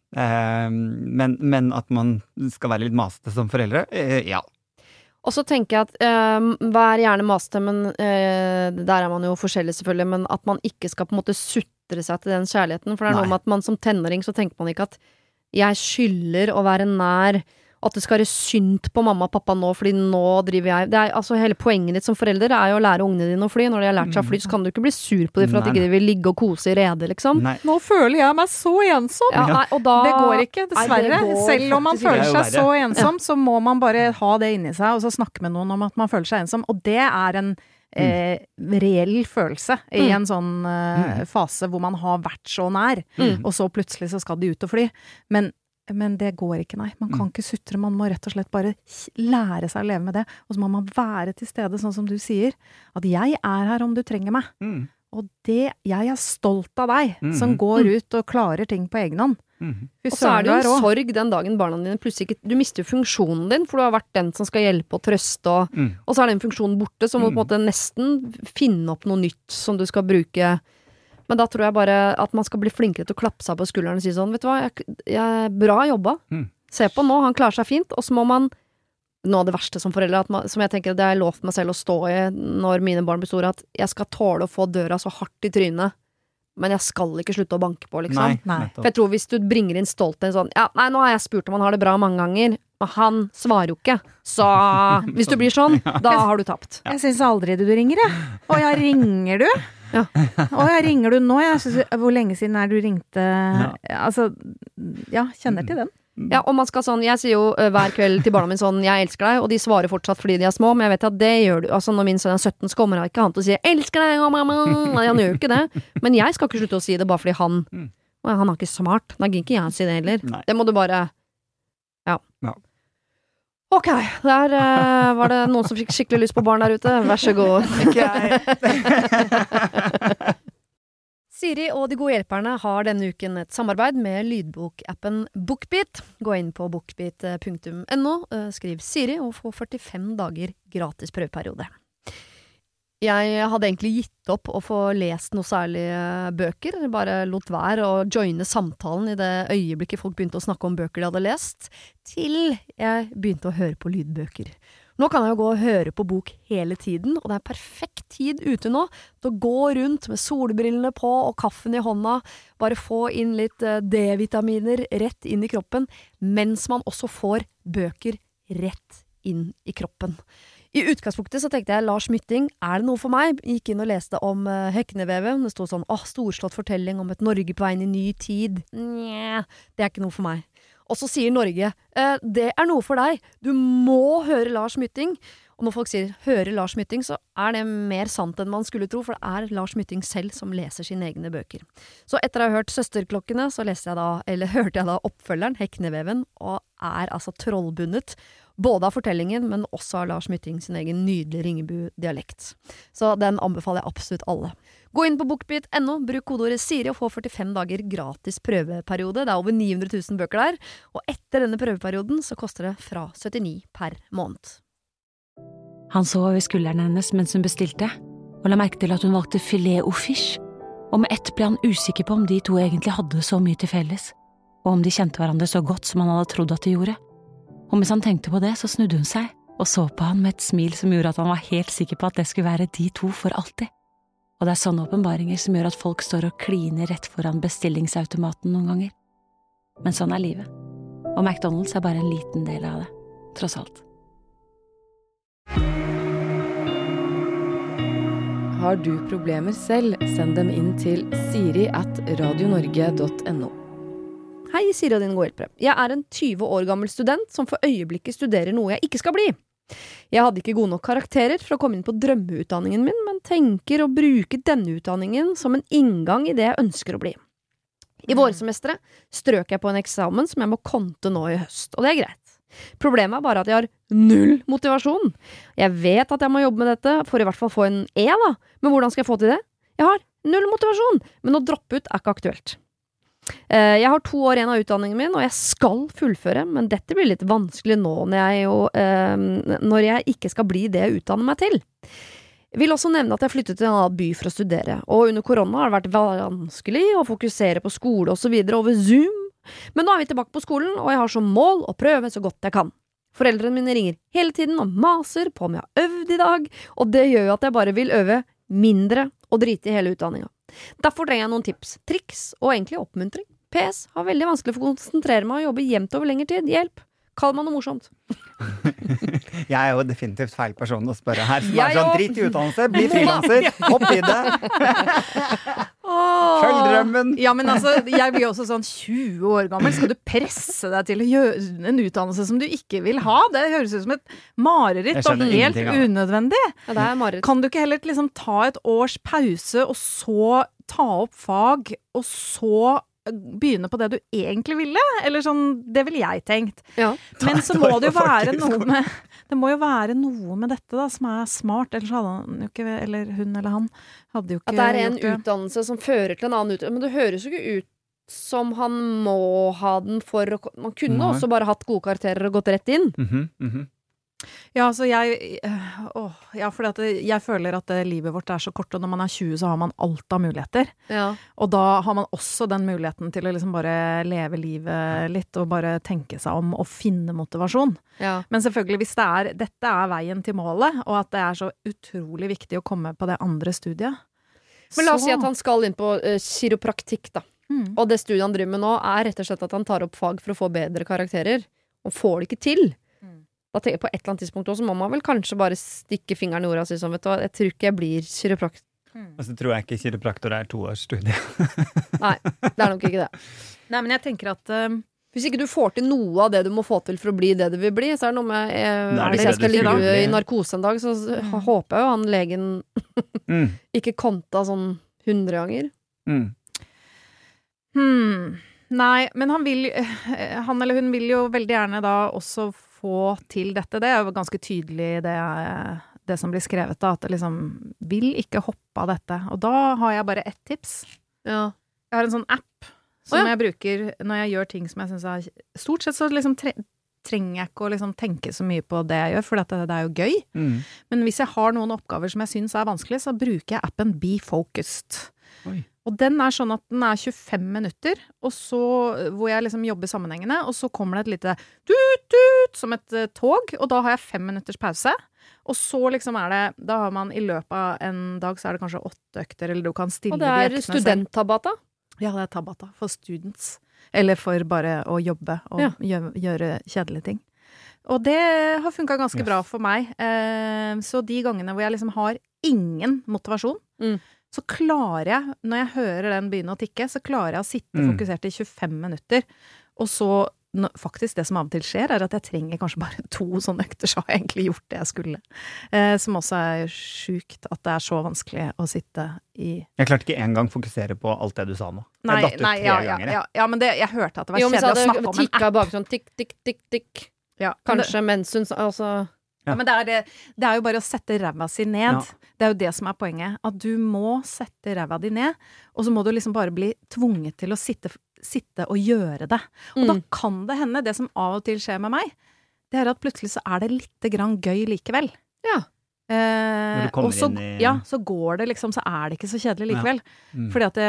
Men at man skal være litt masete som foreldre, ja. Og så tenker jeg at vær gjerne masete, men der er man jo forskjellig selvfølgelig, men at man ikke skal på en måte sutre seg til den kjærligheten, for det er noe med at man som tenåring så tenker man ikke at jeg skylder å være nær at det skal være synd på mamma og pappa nå, fordi nå driver jeg. Altså hele poenget ditt som forelder jo å lære ungene dine å fly. Når de har lært seg å fly, så kan du ikke bli sur på dem for at de ikke vil ligge og kose i rede, liksom. Nei. Nå føler jeg meg så ensom. Ja, og da, det går ikke, dessverre. Selv om man føler seg så ensom, så må man bare ha det inni seg, og så snakke med noen om at man føler seg ensom. Og det en reell følelse i en sånn fase hvor man har vært så nær, og så plutselig så skal de ut og fly. Men det går ikke, nei. Man kan ikke sutre, man må rett og slett bare lære seg å leve med det. Og så må man være til stede, sånn som du sier. At jeg her om du trenger meg. Og jeg stolt av deg, som går ut og klarer ting på egen hånd. Og så det jo en sorg den dagen barna dine plutselig ikke... Du mister jo funksjonen din, for du har vært den som skal hjelpe og trøste, og så den funksjonen borte, så må du på en måte nesten finne opp noe nytt som du skal bruke. Men da tror jeg bare at man skal bli flinkere til å klappe seg på skulderen og si sånn, vet du hva, bra jobba. Se på nå, han klarer seg fint, og så må man, noe av det verste som foreldre, som jeg tenker det har jeg lovt meg selv å stå i når mine barn blir store, at jeg skal tåle å få døra så hardt i trynet, men jeg skal ikke slutte å banke på, liksom. Nei. For jeg tror hvis du bringer inn stolthet sånn, nå har jeg spurt om han har det bra mange ganger, men han svarer jo ikke, så hvis du blir sånn, da har du tapt. Jeg synes aldri du ringer, jeg. Og jeg ringer du? Ja. Og jeg ringer du nå? Hvor lenge siden du ringte? Altså, kjenner til den. Ja, og man skal sånn, jeg sier jo hver kveld til barna mine sånn, jeg elsker deg, og de svarer fortsatt fordi de er små, men jeg vet at det gjør du, altså når min sønn 17, så kommer han ikke han til å si, elsker deg, mamma, nei, han gjør jo ikke det, men jeg skal ikke slutte å si det bare fordi han er ikke smart, da gir ikke jeg å si det heller. Nei. Det må du bare, ja. Ok, der var det noen som fikk skikkelig lyst på barn der ute. Vær så god. Siri og De gode hjelperne har denne uken et samarbeid med lydbokappen BookBeat. Gå inn på bookbeat.no, skriv Siri og få 45 dager gratis prøveperiode. Jeg hadde egentlig gitt opp å få lest noe særlig bøker, bare lot være å joine samtalen i det øyeblikket folk begynte å snakke om bøker de hadde lest, til jeg begynte å høre på lydbøker. Nå kan jeg jo gå og høre på bok hele tiden, og det perfekt tid ute nå til å gå rundt med solbrillene på og kaffen i hånda, bare få inn litt D-vitaminer rett inn i kroppen, mens man også får bøker rett inn i kroppen. I utgangspunktet så tenkte jeg, Lars Mytting, det noe for meg? Gikk inn og leste om Heknevevet. Det stod sånn, storslått fortelling om et Norge på vei inn i ny tid. Nja, det ikke noe for meg. Og så sier Norge, det noe for deg. Du må høre Lars Mytting. Og når folk sier, høre Lars Mytting, så det mer sant enn man skulle tro, for det Lars Mytting selv som leser sine egne bøker. Så etter å ha hørt Søsterklokkene, så hørte jeg da oppfølgeren, Hekneveven, og altså trollbundet, både av fortellingen, men også av Lars Mytting sin egen nydelige Ringebu-dialekt. Så den anbefaler jeg absolutt alle. Gå inn på bookbeat.no, bruk kodeordet Siri og få 45 dager gratis prøveperiode. Det over 900 000 bøker der, og etter denne prøveperioden så koster det fra 79 per måned. Han så over skulderen hennes mens hun bestilte, og la merke til at hun valgte filet au fish, og med ett ble han usikker på om de to egentlig hadde så mye til felles, og om de kjente hverandre så godt som han hadde trodd at de gjorde. Og mens han tenkte på det, så snudde hun seg, og så på han med et smil som gjorde at han var helt sikker på at det skulle være de to for alltid. Og det sånne åpenbaringer som gjør at folk står og kliner rett foran bestillingsautomaten noen ganger. Men sånn livet. Og McDonald's bare en liten del av det, tross alt. Har du problemer selv, send dem inn til siri@radionorge.no. Hei, Siri og din gode hjelpere. Jeg en 20 år gammel student som for øyeblikket studerer noe jeg ikke skal bli. Jeg hadde ikke gode nok karakterer for å komme inn på drømmeutdanningen min, men tenker å bruke denne utdanningen som en inngang i det jeg ønsker å bli. I vårsemesteret strøk jeg på en eksamen som jeg må konte nå i høst, og det greit. Problemet bare at jeg har null motivasjon. Jeg vet at jeg må jobbe med dette, for i hvert fall få en E da, men hvordan skal jeg få til det? Jeg har null motivasjon, men å droppe ut ikke aktuelt. Jeg har 2 år igjen av utdanningen min, og jeg skal fullføre, men dette blir litt vanskelig nå når jeg ikke skal bli det jeg utdanner meg til. Jeg vil også nevne at jeg flyttet til en annen by for å studere, og under korona har det vært vanskelig å fokusere på skole og så videre over Zoom, men nå vi tilbake på skolen, og jeg har som mål å prøve så godt jeg kan. Foreldrene mine ringer hele tiden og maser på om jeg har øvd i dag, og det gjør jo at jeg bare vil øve mindre og drite i hele utdanningen. Derfor trenger jeg noen tips, triks og egentlig oppmuntring. PS har veldig vanskelig for å konsentrere meg og jobbe jevnt over lengre tid. Hjelp! Kall meg noe morsomt. Jeg jo definitivt feil person å spørre her. Som sånn, dritt I utdannelse, bli frilanser, hopp I det. Følg drømmen. Ja, men altså, jeg blir også sånn 20 år gammel. Skal du presse deg til å gjøre en utdannelse som du ikke vil ha? Det høres ut som et mareritt og helt unødvendig. Ja, det mareritt. Kan du ikke heller liksom ta et års pause, og så ta opp fag, og så begynne på det du egentlig ville? Eller sånn, det ville jeg tenkt. Ja. Men så må det jo være noe med det må jo være noe med dette da, som smart, ellers hadde han jo ikke, eller hun eller han, hadde jo ikke at det en utdannelse som fører til en annen utdannelse. Men det høres jo ikke ut som han må ha den for å... Man kunne også bare hatt gode karakterer og gått rett inn. Ja, så jeg føler at livet vårt så kort, og når man 20 så har man alt av muligheter. Ja. Og da har man også den muligheten til å liksom bare leve livet litt, og bare tenke seg om og finne motivasjon. Ja. Men selvfølgelig, hvis dette veien til målet, og at det så utrolig viktig å komme på det andre studiet. Men la oss si at han skal inn på kiropraktikk da. Og det studiet han driver med nå rett og slett at han tar opp fag for å få bedre karakterer, og får det ikke til. Da tenker jeg på et eller annet tidspunkt også, må man vel kanskje bare stikke fingeren I ordet og si sånn, vet du hva, jeg tror ikke jeg blir kiropraktor. Og så tror jeg ikke kiropraktor 2 års studie. Nei, det nok ikke det. Nei, men jeg tenker at hvis ikke du får til noe av det du må få til for å bli det du vil bli, så det noe med hvis jeg skal ligge I narkose en dag, så håper jeg jo han legen ikke konta sånn 100 ganger. Nei, men han eller hun vil jo veldig gjerne da også få til dette. Det jo ganske tydelig det som blir skrevet da, at det liksom vil ikke hoppe av dette. Og da har jeg bare ett tips. Ja. Jeg har en sånn app som jeg bruker når jeg gjør ting som jeg synes stort sett så liksom trenger jeg ikke å liksom tenke så mye på det jeg gjør, for det jo gøy. Men hvis jeg har noen oppgaver som jeg synes vanskelig, så bruker jeg appen Be Focused. Oi. Og den sånn at den 25 minutter, og så, hvor jeg liksom jobber sammenhengende, og så kommer det et lite tut-tut som et tog, og da har jeg 5 minutters pause. Og så liksom da har man I løpet av en dag, så det kanskje 8 økter, eller du kan stille de øktene. Og det student-tabata? Ja, det tabata for students. Eller for bare å jobbe og gjøre kjedelige ting. Og det har funket ganske bra for meg. Så de gangene hvor jeg liksom har ingen motivasjon, så klarer jeg, når jeg hører den begynne å tikke, så klarer jeg å sitte fokusert I 25 minutter. Og så, faktisk det som av og til skjer, at jeg trenger kanskje bare 2 sånne økter, så har jeg egentlig gjort det jeg skulle. Som også sjukt at det så vanskelig å sitte I... Jeg klarte ikke engang fokusere på alt det du sa nå. Nei, jeg datt ut 3 ganger. Ja, men jeg hørte at det var kjedelig å snakke om en app. Bak sånn tikk, tikk, tikk, tikk. Ja, kanskje mens hun altså... Ja, men det jo bare å sette ræva si ned. Ja. Det jo det som poenget. At du må sette ræva di ned, og så må du liksom bare bli tvunget til å sitte og gjøre det. Og da kan det hende, det som av og til skjer med meg, det at plutselig så det litt grann gøy likevel. Ja. Når du kommer inn I... Ja, så går det liksom, så det ikke så kjedelig likevel. Ja. Fordi at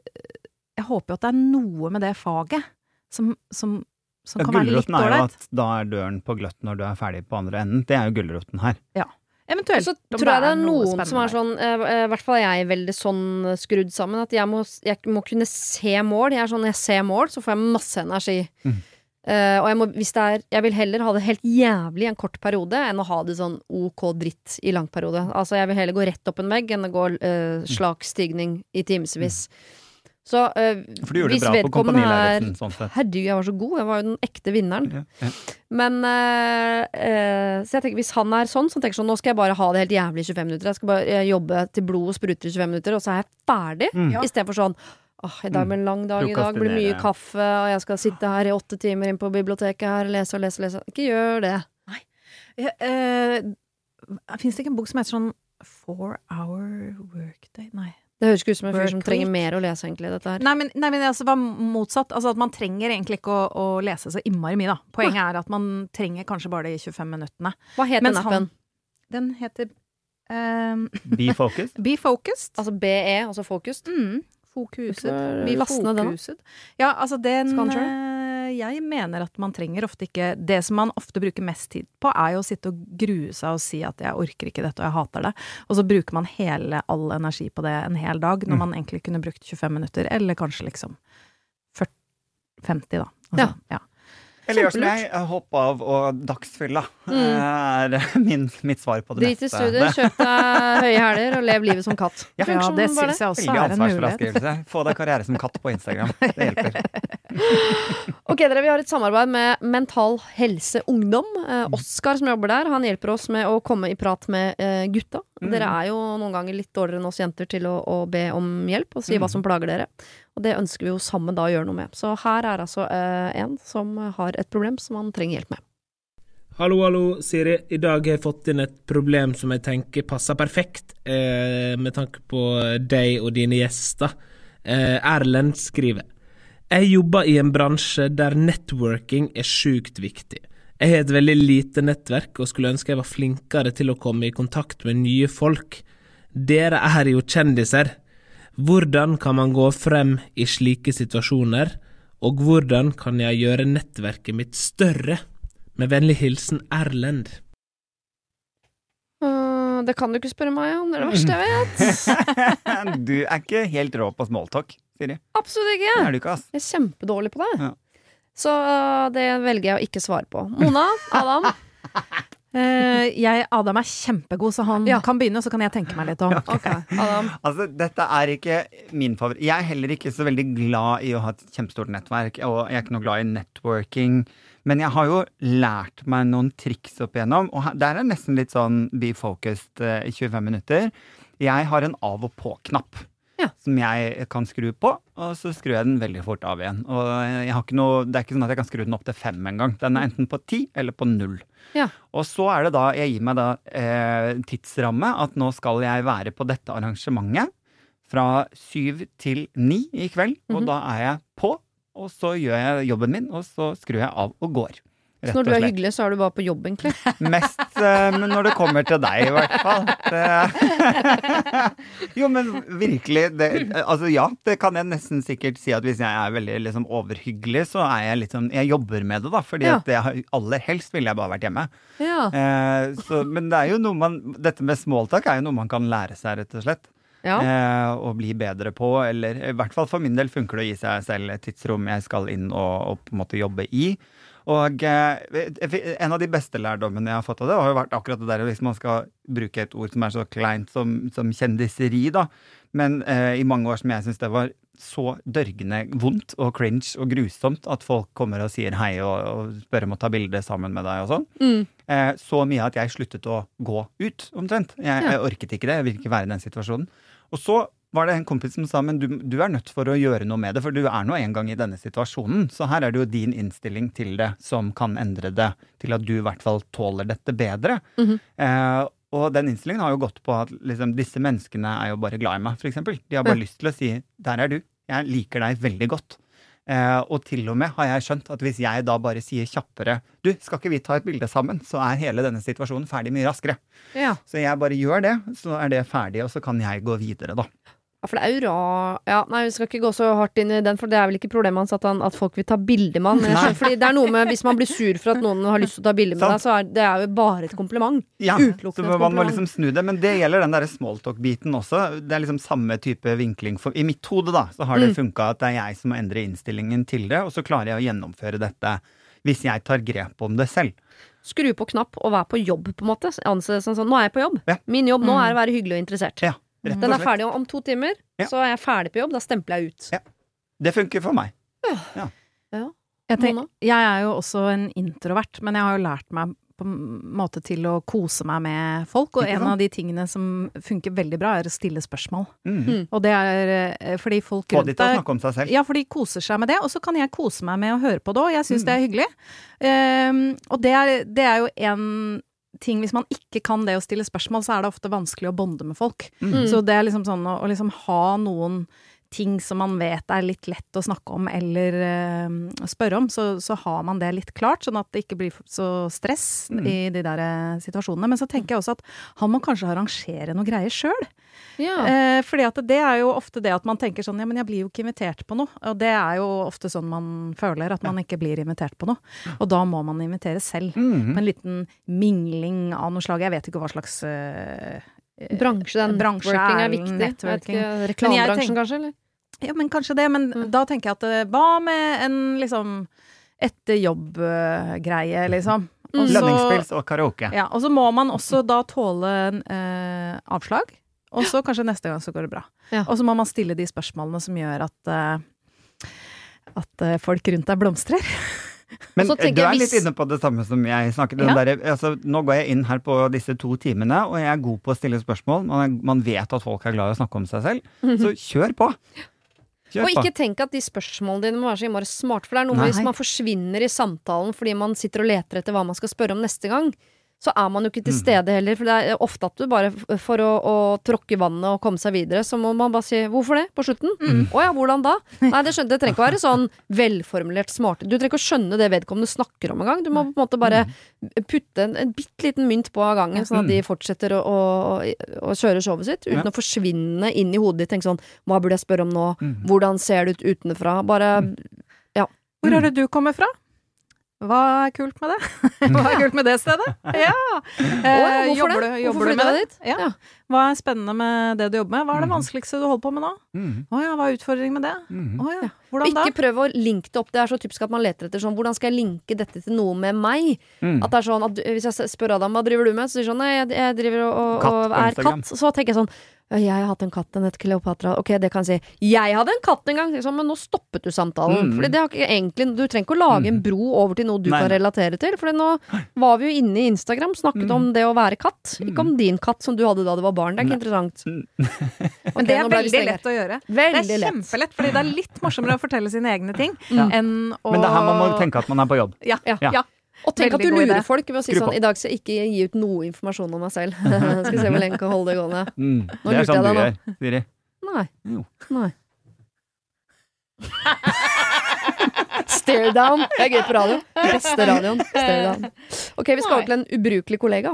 jeg håper jo at det noe med det faget som kan være litt dårlig. Jo at da døren på gløtt når du ferdig på andre enden. Det jo gulroten her. Ja. Eventuelt. Så tror jeg det noen som sånn, I hvert fall jeg veldig sånn skrudd sammen, at jeg må kunne se mål. Jeg sånn, når jeg ser mål, så får jeg masse energi. Og jeg vil heller ha det helt jævlig I en kort periode, enn å ha det sånn ok dritt I lang periode. Altså jeg vil heller gå rett opp en vegg, enn å gå slagstigning I timesvis. Så for du gjorde det bra på kompaniledelsen sånn sett. Herregud, jeg var så god, jeg var jo den ekte vinneren. Ja. Men så jeg tenker, hvis han sånn, så tenker jeg sånn, nå skal jeg bare ha det helt jævlig I 25 minutter. Jeg skal bare jobbe til blod og spruter I 25 minutter, og så jeg ferdig. I stedet for sånn, I dag blir en lang dag, I dag blir mye kaffe, og jeg skal sitte her I 8 timer inn på biblioteket her, lese. Ikke gjør det. Nei. Finnes det ikke en bok som heter sånn 4-hour workday? Nei. Det høres ikke ut som en fyr som trenger mer å lese egentlig dette her. Nei, men det var motsatt. Altså at man trenger egentlig ikke å lese så innmari mye da. Poenget at man trenger kanskje bare de 25 minuttene. Hva heter den appen? Den heter Be Focused? Be Focused. Altså BE, altså Focused? Focused. Be Focused. Ja, altså den... Jeg mener at man trenger ofte ikke det som man ofte bruker mest tid på jo å sitte og grue seg og si at jeg orker ikke dette og jeg hater det og så bruker man all energi på det en hel dag når man egentlig kunne brukt 25 minutter eller kanskje liksom 50 da altså, ja. Eller gjør som jeg, hopp av og dagsfylla mitt svar på det meste. Drit i studier, kjøp deg høye hæler og lev livet som katt. Ja, det synes jeg også en mulighet. Få deg karriere som katt på Instagram. Det hjelper. Ok, dere, vi har et samarbeid med Mental Helse Ungdom. Oskar som jobber der, han hjelper oss med å komme i prat med gutta. Dere jo noen ganger litt dårligere enn oss jenter til å be om hjelp og si hva som plager dere. Og det ønsker vi jo sammen da å gjøre noe med. Så her altså en som har et problem som han trenger hjelp med. Hallo, Siri. I dag har jeg fått inn et problem som jeg tenker passer perfekt med tanke på deg og dine gjester. Erlend skriver: Jeg jobber i en bransje der networking sjukt viktig. Jeg har et veldig lite nettverk og skulle ønske jeg var flinkere til å komme i kontakt med nye folk. Dere jo kjendiser. Hvordan kan man gå frem i slike situasjoner, og hvordan kan jeg gjøre nettverket mitt større? Med vennlig hilsen Erlend. Det kan du ikke spørre meg om, det det verste jeg vet. Du ikke helt rå på smalltalk, Siri. Absolutt ikke. Det du ikke, ass. Jeg kjempedårlig på det. Ja. Så det velger jeg å ikke svare på. Mona, Adam? Adam kjempegod, så han kan begynne, så kan jeg tenke meg litt om. Okay. Adam. Altså, dette ikke min favoritt. Jeg heller ikke så veldig glad i å ha et kjempestort nettverk, og jeg ikke noe glad i networking. Men jeg har jo lært meg noen triks opp igjennom, og der nesten litt sånn be focused i 25 minutter. Jeg har en av og på-knapp. Som jeg kan skru på, og så skrur jeg den veldig fort av igjen. Og jeg har ikke noe, det ikke sånn at jeg kan skru den opp til 5 en gang. Den enten på 10 eller på 0. Og så det da, jeg gir meg da tidsramme, at nå skal jeg være på dette arrangementet fra 7 til 9 i kveld, og da jeg på, og så gjør jeg jobben min, og så skrur jeg av og går. Så når du hyggelig, så du bare på jobb, egentlig? Mest, men når det kommer til deg, i hvert fall. Jo, men virkelig, altså ja, det kan jeg nesten sikkert si at hvis jeg veldig liksom overhyggelig, så jeg litt sånn, jeg jobber med det da, fordi at aller helst ville jeg bare vært hjemme. Men det jo noe dette med smalltalk jo noe man kan lære seg, rett og slett. Og bli bedre på, eller i hvert fall for min del funker det å gi seg selv et tidsrom jeg skal inn og på en måte jobbe i. Og en av de beste lærdommene jeg har fått av det, har jo vært akkurat det der, hvis man skal bruke et ord som så kleint som kjendiseri da, men i mange år som jeg synes det var så dørgende vondt og cringe og grusomt at folk kommer og sier hei og spør om å ta bilde sammen med deg og sånn. Så mye at jeg sluttet å gå ut, omtrent. Jeg orket ikke det, jeg vil ikke være i den situasjonen. Og så var det en kompis som sa, men du nødt for å gjøre noe med det, for du nå en gang i denne situasjonen, så her det jo din innstilling til det som kan endre det, til at du i hvert fall tåler dette bedre. Og den innstillingen har jo gått på at liksom, disse menneskene jo bare glad i meg, for eksempel. De har bare lyst til å si, der du, jeg liker deg veldig godt. Og til og med har jeg skjønt at hvis jeg da bare sier kjappere, du, skal ikke vi ta et bilde sammen, så hele denne situasjonen ferdig mye raskere. Så jeg bare gjør det, så det ferdig, og så kan jeg gå videre da. Ja, for det jo rar. Nei, vi skal ikke gå så hardt inn i den, for det vel ikke problemet hans at folk vil ta bilder med han. Men jeg skjønner, fordi det noe med, hvis man blir sur for at noen har lyst til å ta bilder med deg, så det jo bare et kompliment. Ja, så man må liksom snu det, men det gjelder den der smalltalk-biten også. Det liksom samme type vinkling. I mitt hode da, så har det funket at det jeg som må endre innstillingen til det, og så klarer jeg å gjennomføre dette hvis jeg tar grep om det selv. Skru på knapp og være på jobb, på en måte. Anse det sånn, nå jeg på jobb. Min jobb nå å være hyggelig og interessert. Den ferdig om 2 timer, så jeg ferdig på jobb, da stempler jeg ut. Det funker for meg. Jeg jo også en introvert, men jeg har jo lært meg på en måte til å kose meg med folk, og en av de tingene som funker veldig bra å stille spørsmål. Og det fordi folk rundt deg snakke om seg selv. Ja, for de koser seg med det, og så kan jeg kose meg med å høre på det, og jeg synes det hyggelig. Og det jo en ting, hvis man ikke kan det å stille spørsmål, så det ofte vanskelig å bonde med folk. Så det liksom sånn å liksom ha noen ting som man vet litt lett å snakke om eller spørre om, så har man det litt klart, sånn at det ikke blir så stress i de der situasjonene. Men så tenker jeg også at han må kanskje arrangere noe greier selv. Fordi at det jo ofte det at man tenker sånn, ja, men jeg blir jo ikke invitert på noe. Og det jo ofte sånn man føler at man ikke blir invitert på noe. Og da må man invitere selv. På en liten mingling av noe slag. Jeg vet ikke hva slags bransje viktig. Networking. Reklamebransjen kanskje, eller? Ja, men kanskje det. Men da tenker jeg at hva med en liksom etter jobb-greie, liksom. Lønningspils og karaoke. Ja, og så må man også da tåle avslag, og så kanskje neste gang så går det bra. Ja. Og så må man stille de spørsmålene som gjør at folk rundt deg blomstrer. Men du litt inne på det samme som jeg snakket om. Altså, nå går jeg inn her på disse 2 timene, og jeg god på å stille spørsmål. Man vet at folk glad i å snakke om seg selv, så kjør på. Og ikke tenk at de spørsmålene dine må være så innmari smart, for det noe hvis man forsvinner i samtalen fordi man sitter og leter etter hva man skal spørre om neste gang, så man jo ikke til stede heller, for det ofte at du bare for å tråkke i vannet og komme seg videre, så må man bare si, hvorfor det, på slutten? Åja, hvordan da? Nei, det trenger ikke å være sånn velformulert smart. Du trenger ikke å skjønne det vedkommende snakker om en gang. Du må på en måte bare putte en bitteliten mynt på av gangen, sånn at de fortsetter å kjøre showet sitt, uten å forsvinne inn i hodet ditt. Tenk sånn, hva burde jeg spørre om nå? Hvordan ser det ut utenfra? Bare, ja. Hvor det du kommer fra? Hva kult med det? Hva kult med det stedet? Ja! Jobber du med det ditt? Ja. Hva spennende med det du jobber med? Hva det vanskeligste du holder på med nå? Åja, hva utfordringen med det? Åja, hvordan da? Ikke prøv å linke det opp. Det så typisk at man leter etter sånn, hvordan skal jeg linke dette til noe med meg? At det sånn, at hvis jeg spør Adam, hva driver du med? Så sier sånn, nei, jeg driver og katt. Så tenker jeg sånn, jeg har hatt en katt, den heter Kleopatra. Ok, det kan jeg si. Jeg hadde en katt en gang, men nå stoppet du samtalen. Fordi det har ikke egentlig, du trenger ikke å lage en bro over til noe du kan relatere til. For nå var vi jo inne i Instagram, snakket om det å være katt. Ikke om din katt som du hadde da du var barn. Det ikke interessant. Men det veldig lett å gjøre. Det kjempelett, fordi det litt morsommere å fortelle sine egne ting enn å... Men det her man må tenke at man på jobb. Ja. Og tenk at du lurer folk ved å si sånn, i dag skal jeg ikke gi ut noe informasjon om meg selv. Skal se hvor lenge jeg kan holde det gående. Nå det sånn du gjør, Siri. Nei. Stare down. Det gøy på radio. Beste radioen. Stare down. Ok, vi skal over til en ubrukelig kollega.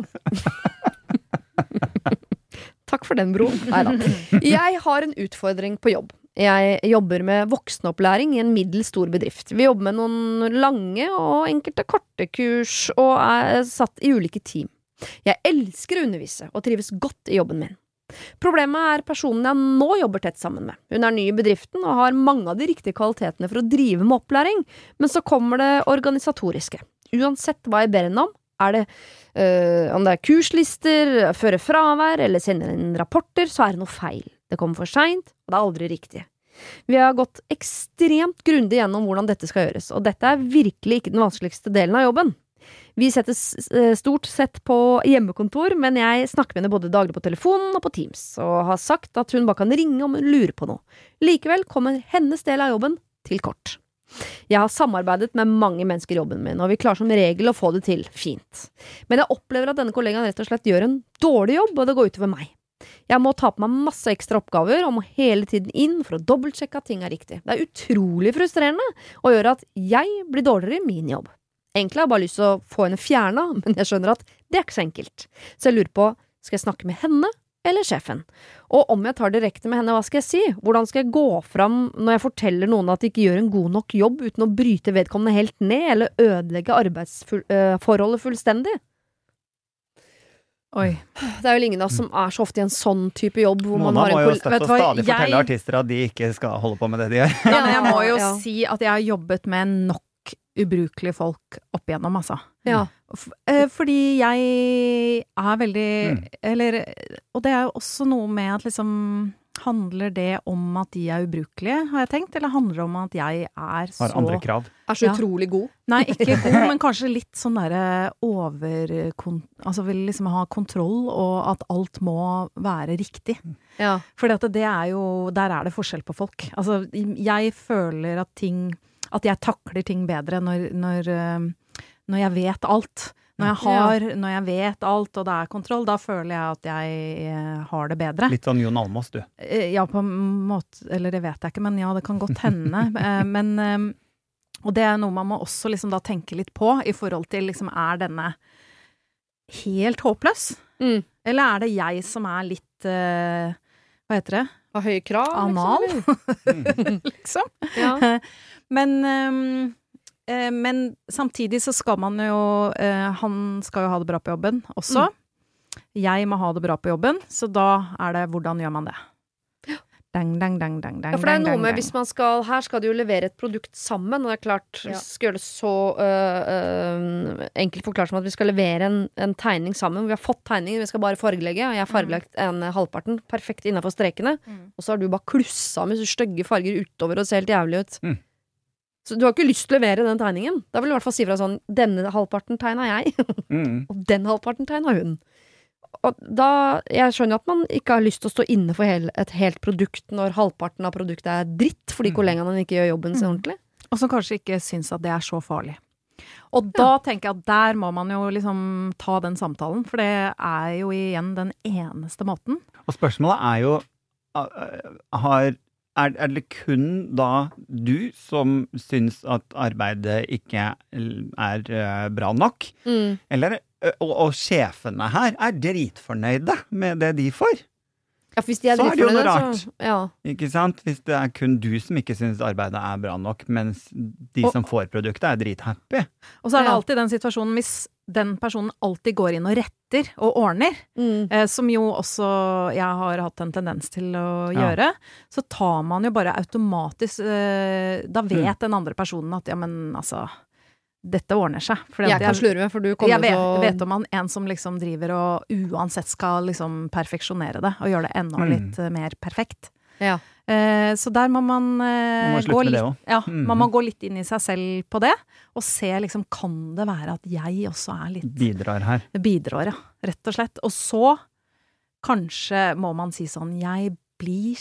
Takk for den, bro. Neida. Jeg har en utfordring på jobb. Jeg jobber med voksenopplæring i en middels stor bedrift. Vi jobber med noen lange og enkelte korte kurs, og satt i ulike team. Jeg elsker å undervise, og trives godt i jobben min. Problemet personen jeg nå jobber tett sammen med. Hun ny i bedriften, og har mange av de riktige kvalitetene for å drive med opplæring, men så kommer det organisatoriske. Uansett hva jeg ber henne om, om det kurslister, føre fravær, eller sende inn rapporter, så det noe feil. Det kommer for sent, og det aldri riktig. Vi har gått ekstremt grundig gjennom hvordan dette skal gjøres, og dette virkelig ikke den vanskeligste delen av jobben. Vi setter stort sett på hjemmekontor, men jeg snakker med henne både daglig på telefonen og på Teams, og har sagt at hun bare kan ringe om hun lurer på noe. Likevel kommer hennes del av jobben til kort. Jeg har samarbeidet med mange mennesker i jobben min, og vi klarer som regel å få det til fint. Men jeg opplever at denne kollegaen rett og slett gjør en dårlig jobb, og det går utover meg. Jeg må ta på meg masse ekstra oppgaver og må hele tiden inn for å dobbeltsjekke at ting riktig. Det utrolig frustrerende og gjør at jeg blir dårligere i min jobb. Egentlig har jeg bare lyst til å få henne fjernet, men jeg skjønner at det ikke så enkelt. Så jeg lurer på, skal jeg snakke med henne eller sjefen? Og om jeg tar direkte med henne, hva skal jeg si? Hvordan skal jeg gå fram når jeg forteller noen at de ikke gjør en god nok jobb uten å bryte vedkommende helt ned eller ødelegge arbeidsforholdet fullstendig? Oi. Det jo ingen av oss som så ofte i en sånn type jobb hvor Mona man har en må jo støtte og stadig fortelle artister at de ikke skal holde på med det de gjør. Ja, men jeg må jo si at jeg har jobbet med nok ubrukelige folk opp igjennom, altså. Ja. Fordi jeg veldig eller, og det jo også noe med at liksom handler det om at de ubrukelige, har jeg tenkt, eller handler det om at jeg så... Har andre krav. Så utrolig god. Nei, ikke god, men kanskje litt sånn der altså vil liksom ha kontroll, og at alt må være riktig. Ja. Fordi at det jo, der det forskjell på folk. Altså, jeg føler at jeg takler ting bedre når jeg vet alt. Når jeg vet alt, og det kontroll, da føler jeg at jeg har det bedre. Litt sånn Jon Almaas, du. Ja, på en måte, eller det vet jeg ikke, men ja, det kan godt hende. Og det noe man må også liksom da tenke litt på, i forhold til liksom, denne helt håpløs? Eller det jeg som litt, hva heter det? Har høye krav, anal, liksom. Ja. Men samtidig så skal man jo han skal jo ha det bra på jobben også. Jeg må ha det bra på jobben, så da det hvordan gjør man det? Dang, dang, dang, dang, dang, Ja, for det dang, noe dang, med dang. hvis man her skal de jo levere et produkt sammen, og det klart, vi skal gjøre det så enkelt forklart som at vi skal levere en tegning sammen. Vi har fått tegningen, vi skal bare fargelegge, og jeg har fargelagt halvparten, perfekt innenfor strekene, og så har du bare klussa med så stygge farger utover og ser helt jævlig ut. Så du har ikke lyst til å levere den tegningen. Da vil du i hvert fall si fra sånn, denne halvparten tegnet jeg, og den halvparten tegnet hun. Og da, jeg skjønner at man ikke har lyst til å stå inne for et helt produkt når halvparten av produktet er dritt, fordi kollegaene ikke gjør jobben sin ordentlig. Og som kanskje ikke synes at det er så farlig. Og da tenker jeg at der må man jo liksom ta den samtalen, for det er jo igjen den eneste måten. Og spørsmålet er jo, er det kun da du som synes at arbeidet ikke er bra nok? Eller og sjefene her er dritfornøyde med det de får. Ja, hvis de er så er det jo noe rart. Ja. Ikke sant? Hvis det er kun du som ikke synes arbeidet er bra nok, mens de som får produktet er drithappy. Og så er det alltid den situasjonen hvis den personen alltid går inn og retter og ordner, som jo også jeg har hatt en tendens til å gjøre, så tar man jo bare automatisk, da vet den andre personen at ja, men altså dette ordner seg. Jeg kan slurve, for du kommer til å... Jeg vet om en som liksom driver og uansett skal liksom perfeksjonere det, og gjøre det enda litt mer perfekt. Ja. Så der må man gå litt, man må gå litt inn i seg selv på det, og se liksom, kan det være at jeg også er litt... Bidrar her. Bidrar, ja. Rett og slett. Og så, kanskje må man si sånn, jeg blir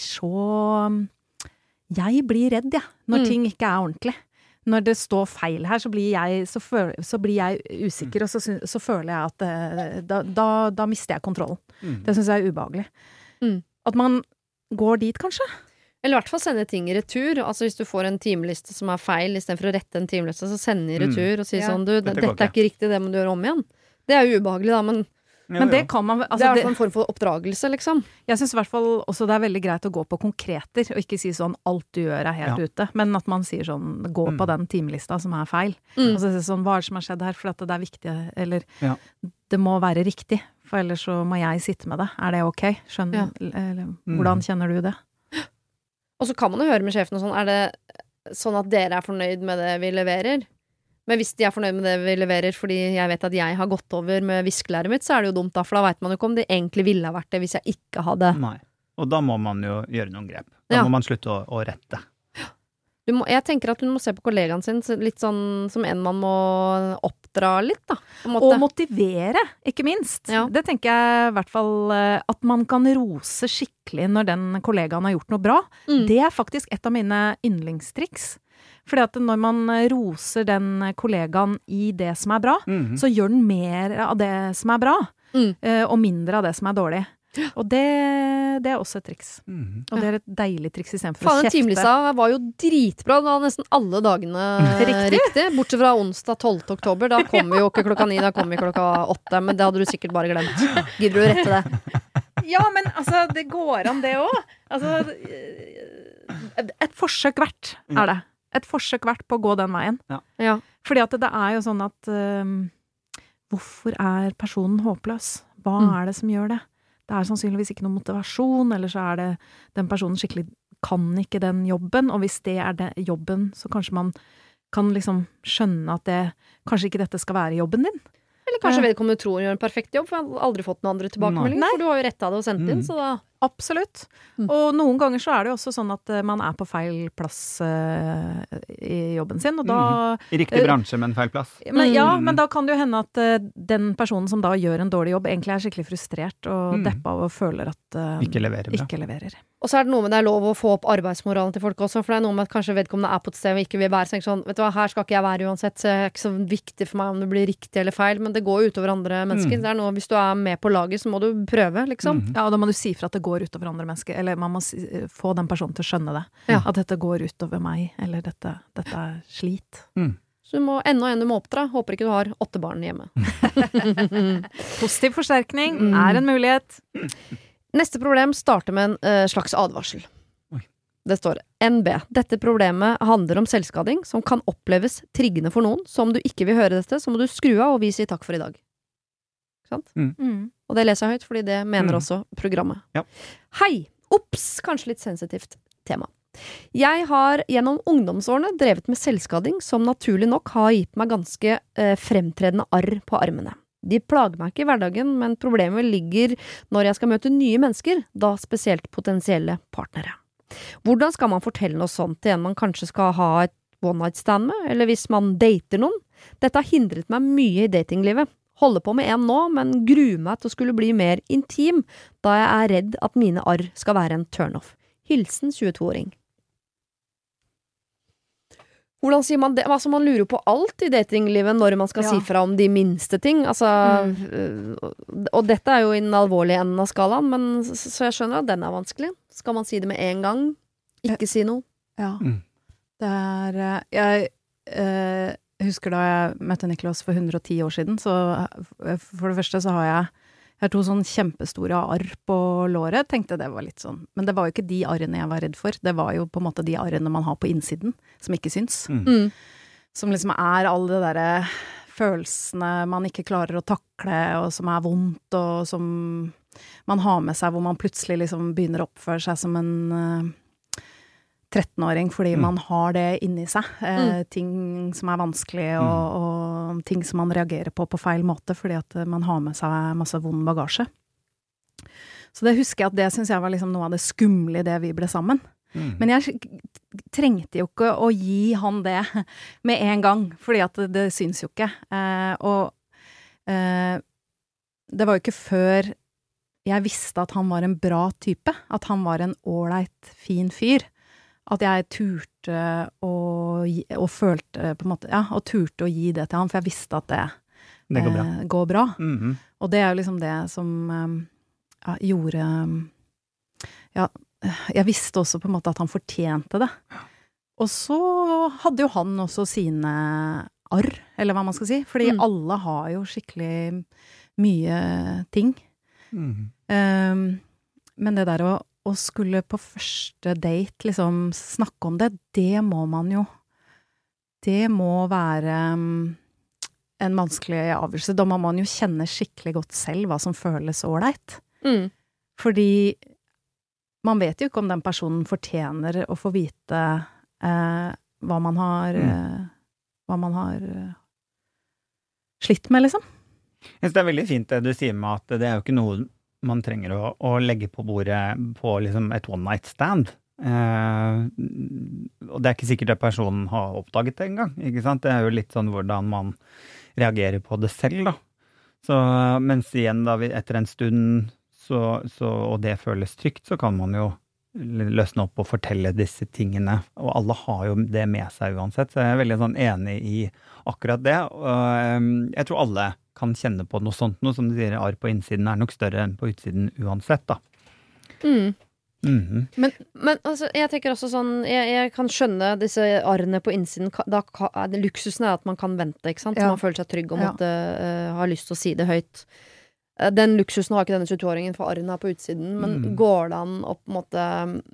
redd, ja, når ting ikke er ordentlig. Når det står feil her, så blir jeg usikker, og så føler jeg at da mister jeg kontrollen. Det synes jeg er ubehagelig. At man går dit, kanskje? Eller i hvert fall sende ting i retur. Altså hvis du får en timeliste som er feil, i stedet for å rette en timeliste, så sende i retur og si sånn, dette er ikke riktig, det må du gjøre om igjen. Det er jo ubehagelig da, men det kan man... Altså, det er en form for oppdragelse, liksom. Jeg synes i hvert fall også det er veldig greit å gå på konkreter, og ikke si sånn, alt du gjør er helt ute, men at man sier sånn, gå på den timelista som er feil. Og så sier sånn, hva er det som har skjedd her, for at det er viktig, eller det må være riktig, for ellers så må jeg sitte med det. Er det ok? Hvordan kjenner du det? Og så kan man jo høre med sjefen og sånn, er det sånn at dere er fornøyd med det vi leverer? Men hvis de er fornøyd med det vi leverer fordi jeg vet at jeg har gått over med viskelæret mitt, så er det jo dumt da, for da vet man jo ikke om det egentlig ville ha vært det hvis jeg ikke hadde. Nei, og da må man jo gjøre noen grep. Da må man slutte å rette. Jeg tenker at hun må se på kollegaen sin litt sånn som en man må oppdra litt da. Og motivere, ikke minst. Ja. Det tenker jeg i hvert fall at man kan rose skikkelig når den kollegaen har gjort noe bra. Det er faktisk et av mine yndlingstriks. Fordi at når man roser den kollegaen i det som er bra, så gjør den mer av det som er bra, og mindre av det som er dårlig. Og det er også et triks. Og det er et deilig triks i stedet for å kjefte. Timelista var jo dritbra, da nesten alle dagene riktig. Bortsett fra onsdag 12. oktober, da kom vi jo ikke klokka 9, da kom vi klokka 8, men det hadde du sikkert bare glemt. Gidder du å rette det? Ja, men altså, det går an det også. Altså, et forsøk hvert er det. Et forsøk hvert på å gå den veien. Ja. Fordi at det er jo sånn at hvorfor er personen håpløs? Hva er det som gjør det? Det er sannsynligvis ikke noen motivasjon, eller så er det den personen skikkelig kan ikke den jobben, og hvis det er den jobben, så kanskje man kan liksom skjønne at kanskje ikke dette skal være jobben din. Eller kanskje vedkommende tror hun gjør en perfekt jobb, for jeg har aldri fått noen andre tilbakemeldinger, for du har jo rettet det og sendt inn, så da... Absolutt. Og noen ganger så er det jo også sånn at man er på feil plass i jobben sin, og da... I riktig bransje, men feil plass. Men da kan det jo hende at den personen som da gjør en dårlig jobb, egentlig er skikkelig frustrert og deppa og føler at ikke leverer. Og så er det noe med det er lov å få opp arbeidsmoralen til folk også, for det er noe med at kanskje vedkommende er på et sted og ikke vil være sånn, vet du hva, her skal ikke jeg være uansett, så det er ikke så viktig for meg om det blir riktig eller feil, men det går utover andre mennesker. Det er noe, hvis du er med på laget, så må du prøve, liksom. Ja, og da må du si fra at det går utover andre mennesker, eller man må få den personen til å skjønne det. Ja. At dette går utover meg, eller dette er slit. Så du må du må oppdra. Håper ikke du har 8 barn hjemme. Positiv forsterkning er en mulighet. Neste problem starter med en slags advarsel. Det står NB. Dette problemet handler om selvskading som kan oppleves triggende for noen. Så om du ikke vil høre dette, så må du skru av og vi sier takk for i dag. Sant? Og det leser jeg høyt, fordi det mener også programmet. Ja. Hei! Ops, kanskje litt sensitivt tema. Jeg har gjennom ungdomsårene drevet med selvskading, som naturlig nok har gitt meg ganske fremtredende arr på armene. De plager meg ikke i hverdagen, men problemet ligger når jeg skal møte nye mennesker, da spesielt potensielle partnere. Hvordan skal man fortelle noe sånt til en man kanskje skal ha et one-night stand med, eller hvis man dater noen? Dette har hindret meg mye i datinglivet. Holder på med en nå, men gruer meg til å skulle bli mer intim, da jeg er redd at mine arr skal være en turn-off. Hilsen 22-åring. Hvordan sier man det? Altså, man lurer på alt i datinglivet når man skal si fra om de minste ting. Altså, og dette er jo i den alvorlige enden av skalaen, men så jeg skjønner at den er vanskelig. Skal man si det med en gang? Ikke si noe? Ja. Det er jeg husker da jeg møtte Niklas for 110 år siden, så for det første så har jeg 2 sånn kjempestore arr på låret, tenkte det var litt sånn, men det var jo ikke de arrene jeg var redd for, det var jo på en måte de arrene man har på innsiden, som ikke syns. Som liksom er alle de der følelsene man ikke klarer å takle, og som er vondt, og som man har med seg, hvor man plutselig liksom begynner å oppføre seg som en 13-åring, fordi man har det inni seg. Ting som er vanskelig, og ting som man reagerer på feil måte, fordi at man har med seg masse vond bagasje. Så det husker jeg at det synes jeg var liksom noe av det skumle i det vi ble sammen. Men jeg trengte jo ikke å gi han det med en gang, fordi at det syns jo ikke. Det var jo ikke før jeg visste at han var en bra type, at han var en ålreit, fin fyr, at jeg turte og følte på en måte, og turte å gi det til han, for jeg visste at det går bra. Og det er jo liksom det som gjorde jeg visste også på en måte at han fortjente det. Og så hadde jo han også sine arr, eller hva man skal si, fordi alle har jo skikkelig mye ting. Men det der å skulle på første date liksom snakke om det, det må man jo, det må være en vanskelig avgjørelse. Da må man jo kjenne skikkelig godt selv hva som føles ålreit. Fordi man vet jo ikke om den personen fortjener å få vite hva man har slitt med, liksom. Jeg synes det er veldig fint det du sier med at det er jo ikke noe man trenger å legge på bordet på liksom et one night stand. Og det er ikke sikkert at personen har oppdaget det engang, ikke sant? Det er jo litt sånn hvordan man reagerer på det selv, da. Så, mens igjen da, etter en stund, og det føles trygt, så kan man jo løsne opp og fortelle disse tingene. Og alle har jo det med seg uansett, så jeg er veldig sånn enig i akkurat det. Og jeg tror alle kan kjenne på noe sånt, noe som du sier, arr på innsiden er nok større enn på utsiden uansett, da. Men altså, jeg tenker også sånn, jeg kan skjønne disse arrene på innsiden, luksusen er at man kan vente, ikke sant? Så man føler seg trygg og måtte ha lyst til å si det høyt. Den luksusen har ikke denne 22-åringen, for arrene er på utsiden, men går det an å på en måte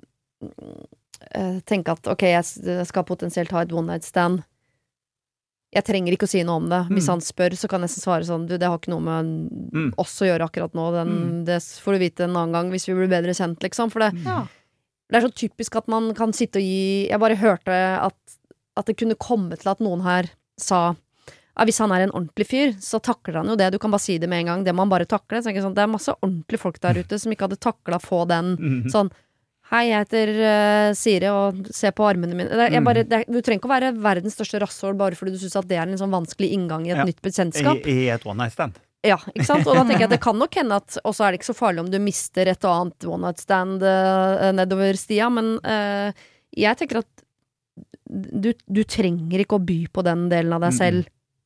tenke at, ok, jeg skal potensielt ha et one night stand, jeg trenger ikke å si noe om det. Hvis han spør, så kan jeg nesten svare sånn, du, det har ikke noe med oss å gjøre akkurat nå, det får du vite en annen gang hvis vi blir bedre kjent, liksom, for det er så typisk at man kan sitte og gi, jeg bare hørte at det kunne komme til at noen her sa, hvis han er en ordentlig fyr, så takler han jo det, du kan bare si det med en gang, det må han bare takle, så sånn, det er masse ordentlige folk der ute som ikke hadde taklet å få den, sånn, hei, jeg heter Siri, og se på armene mine. Du trenger ikke å være verdens største rasshål bare fordi du synes at det er en sånn vanskelig inngang i et nytt bekjentskap. I et one night stand. Ja, ikke sant? Og da tenker jeg at det kan nok hende at, og så er det ikke så farlig om du mister et og annet one night stand nedover stia, men jeg tenker at du trenger ikke å by på den delen av deg selv.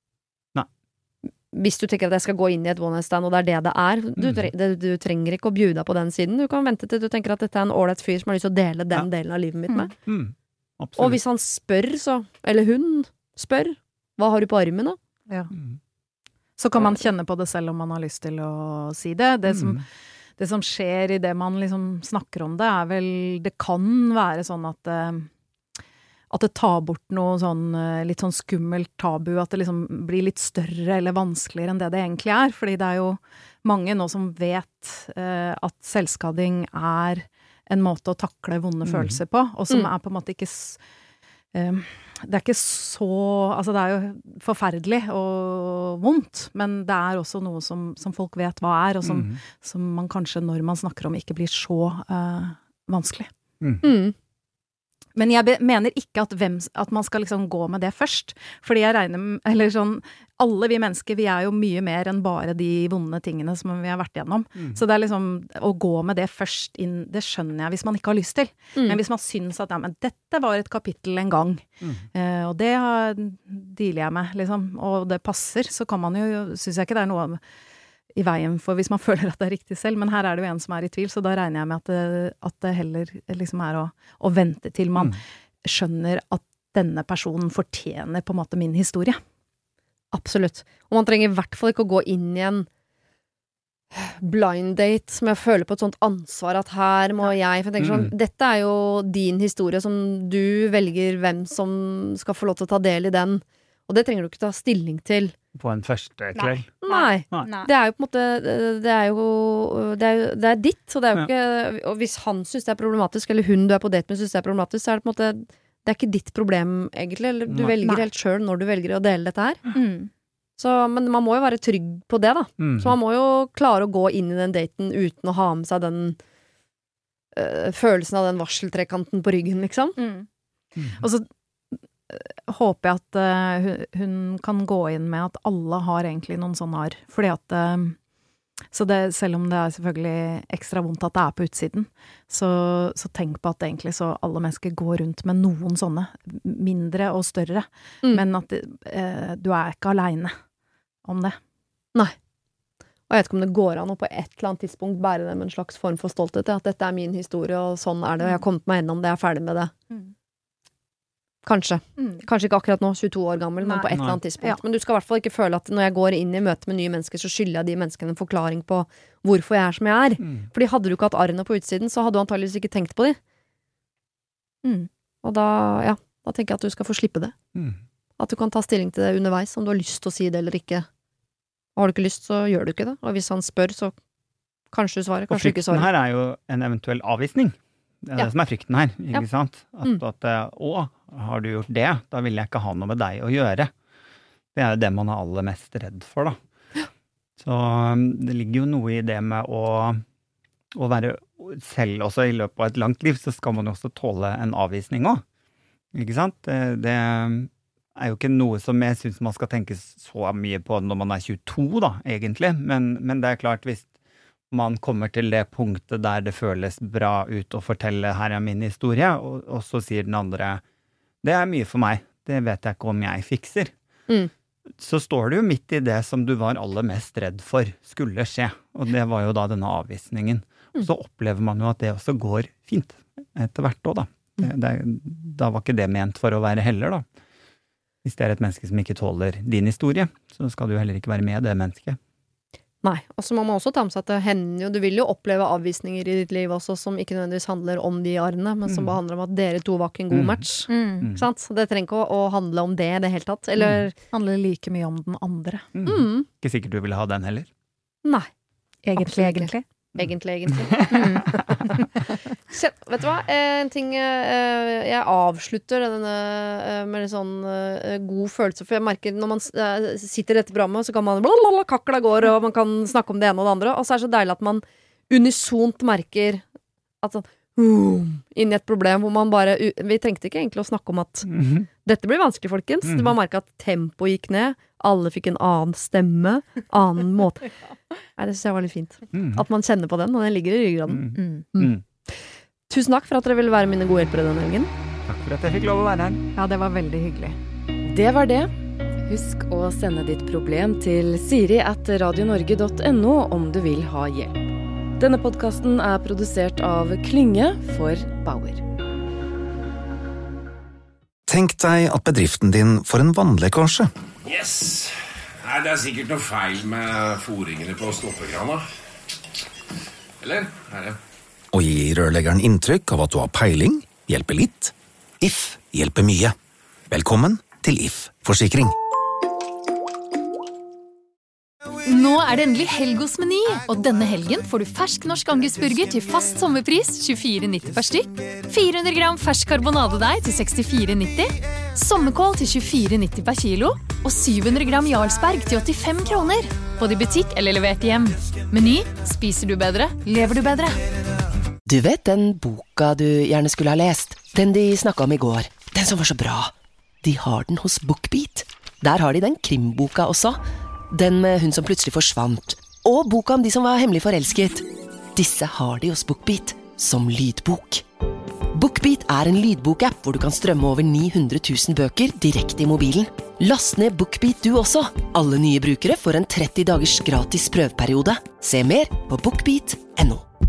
Hvis du tenker at jeg skal gå inn i et one night stand, og det er det er, du trenger ikke å bjude deg på den siden. Du kan vente til du tenker at dette er en ålreit fyr som har lyst til å dele den delen av livet mitt med. Og hvis han spør, eller hun spør, hva har du på armen da? Ja. Så kan man kjenne på det selv om man har lyst til å si det. Det som skjer i det man liksom snakker om det, er vel, det kan være sånn at det tar bort noe sånn, litt sånn skummelt tabu, at det liksom blir litt større eller vanskeligere enn det egentlig er, fordi det er jo mange nå som vet at selvskading er en måte å takle vonde følelser på, og som på en måte ikke det ikke så, altså det jo forferdelig og vondt, men det også noe som folk vet hva og som man kanskje når man snakker om ikke blir så vanskelig. Men jeg mener ikke at man skal liksom gå med det først, fordi jeg regner med, eller sånn, alle vi mennesker, vi jo mye mer enn bare de vonde tingene som vi har vært gjennom. Så det liksom, å gå med det først inn, det skjønner jeg hvis man ikke har lyst til. Men hvis man synes at, ja, men dette var et kapittel en gang, og det dealer jeg med, liksom, og det passer, så kan man jo, synes jeg ikke det noe i veien for hvis man føler at det riktig selv, men her det jo en som i tvil, så da regner jeg med at det heller liksom å vente til man skjønner at denne personen fortjener på en måte min historie. Absolutt. Og man trenger i hvert fall ikke å gå inn i en blind date som jeg føler på et sånt ansvar at her må jeg, for jeg tenker sånn, dette jo din historie som du velger hvem som skal få lov til å ta del i den, og det trenger du ikke ta stilling til på en første kveld. Nei. Det jo på en måte det ditt, så det jo ikke, og hvis han synes det problematisk, eller hun du på date med synes det problematisk, så det på en måte, det ikke ditt problem egentlig, eller du velger helt selv når du velger å dele dette her. Så, men man må jo være trygg på det da. Så man må jo klare å gå inn i den daten uten å ha med seg den følelsen av den varseltrekanten på ryggen, liksom. Og så håper jeg at hun kan gå inn med at alle har egentlig noen sånne arr, fordi at så det, selv om det selvfølgelig ekstra vondt at det på utsiden, så tenk på at egentlig så alle mennesker går rundt med noen sånne, mindre og større, men at du ikke alene om det. Nei. Og jeg vet ikke om det går an å på et eller annet tidspunkt bære det med en slags form for stolthet, at dette min historie, og sånn det, og jeg har kommet meg gjennom det, jeg ferdig med det. Kanskje. Kanskje ikke akkurat nå, 22 år gammel, men på et eller annet tidspunkt. Ja. Men du skal I hvert fall ikke føle at når jeg går inn I møte med nye mennesker, så skylder jeg de menneskene en forklaring på hvorfor jeg som jeg Fordi hadde du ikke hatt arrene på utsiden, så hadde du antageligvis ikke tenkt på de. Og da tenker jeg at du skal få slippe det. At du kan ta stilling til det underveis, om du har lyst til å si det eller ikke. Og har du ikke lyst, så gjør du ikke det. Og hvis han spør, så kanskje du svarer, kanskje ikke svarer. Og frykten her jo en eventuell avvisning. Det det som frykten her, ikke sant? At har du gjort det, da vil jeg ikke ha noe med deg å gjøre. Det jo det man aller mest redd for, da. Så det ligger jo noe I det med å være selv også I løpet av et langt liv, så skal man jo også tåle en avvisning også. Ikke sant? Det jo ikke noe som jeg synes man skal tenke så mye på når man 22, da, egentlig. Men det klart, hvis man kommer til det punktet der det føles bra ut å fortelle her min historie, og så sier den andre, det mye for meg, det vet jeg ikke om jeg fikser. Så står du jo midt I det som du var aller mest redd for skulle skje, og det var jo da denne avvisningen. Så opplever man jo at det også går fint etter hvert også, da. Da var ikke det ment for å være heller, da. Hvis det et menneske som ikke tåler din historie, så skal du heller ikke være med det mennesket. Nei, og så må man også ta med seg at det hender jo, du vil jo oppleve avvisninger I ditt liv også, som ikke nødvendigvis handler om de arrene, men som bare handler om at dere to var ikke en god match. Sant? Det trenger ikke å handle om det I det hele tatt, eller handler like mye om den andre. Ikke sikkert du ville ha den heller. Nei. Egentlig. Så, vet du hva? En ting jeg avslutter denne med en sånn god følelse, for jeg merker når man sitter I dette programmet, så kan man kakla går, og man kan snakke om det ene og det andre, og så det så deilig at man unisont merker at sånn inn I et problem hvor man bare, vi trengte ikke egentlig å snakke om at dette blir vanskelig, folkens. Det var merket at tempo gikk ned, alle fikk en annen stemme, annen måte. Nei, det synes jeg var litt fint. At man kjenner på den, og den ligger I ryggraden. Tusen takk for at dere ville være mine gode hjelpere denne helgen. Takk for at jeg fikk lov å være her. Ja, det var veldig hyggelig. Det var det. Husk å sende ditt problem til siri@radionorge.no om du vil ha hjelp. Denne podcasten produsert av Klynge for Bauer. Tenk deg at bedriften din får en vannlekkasje. Yes! Nei, det sikkert noe feil med foringene på stoppekrana. Eller? Det? Og gi rørleggeren inntrykk av at du har peiling, hjelper litt. If hjelper mye. Velkommen til If Forsikring. Nå det endelig helg hos Meny, og denne helgen får du fersk norsk angusburger til fast sommerpris 24,90 per stykk, 400 gram fersk karbonadedeig til 64,90, sommerkål til 24,90 per kilo, og 700 gram Jarlsberg til 85 kroner. Både i butikk eller levert hjem. Meny, spiser du bedre, lever du bedre. Du vet den boka du gjerne skulle ha lest? Den de snakket om i går. Den som var så bra. De har den hos BookBeat. Der har de den krimboka også. Den med hun som plutselig forsvant. Og boka om de som var hemmelig forelsket. Disse har de hos BookBeat som lydbok. BookBeat en lydbokapp hvor du kan strømme over 900 000 bøker direkte i mobilen. Last ned BookBeat du også. Alle nye brukere får en 30 dagers gratis prøveperiode. Se mer på bookbeat.no.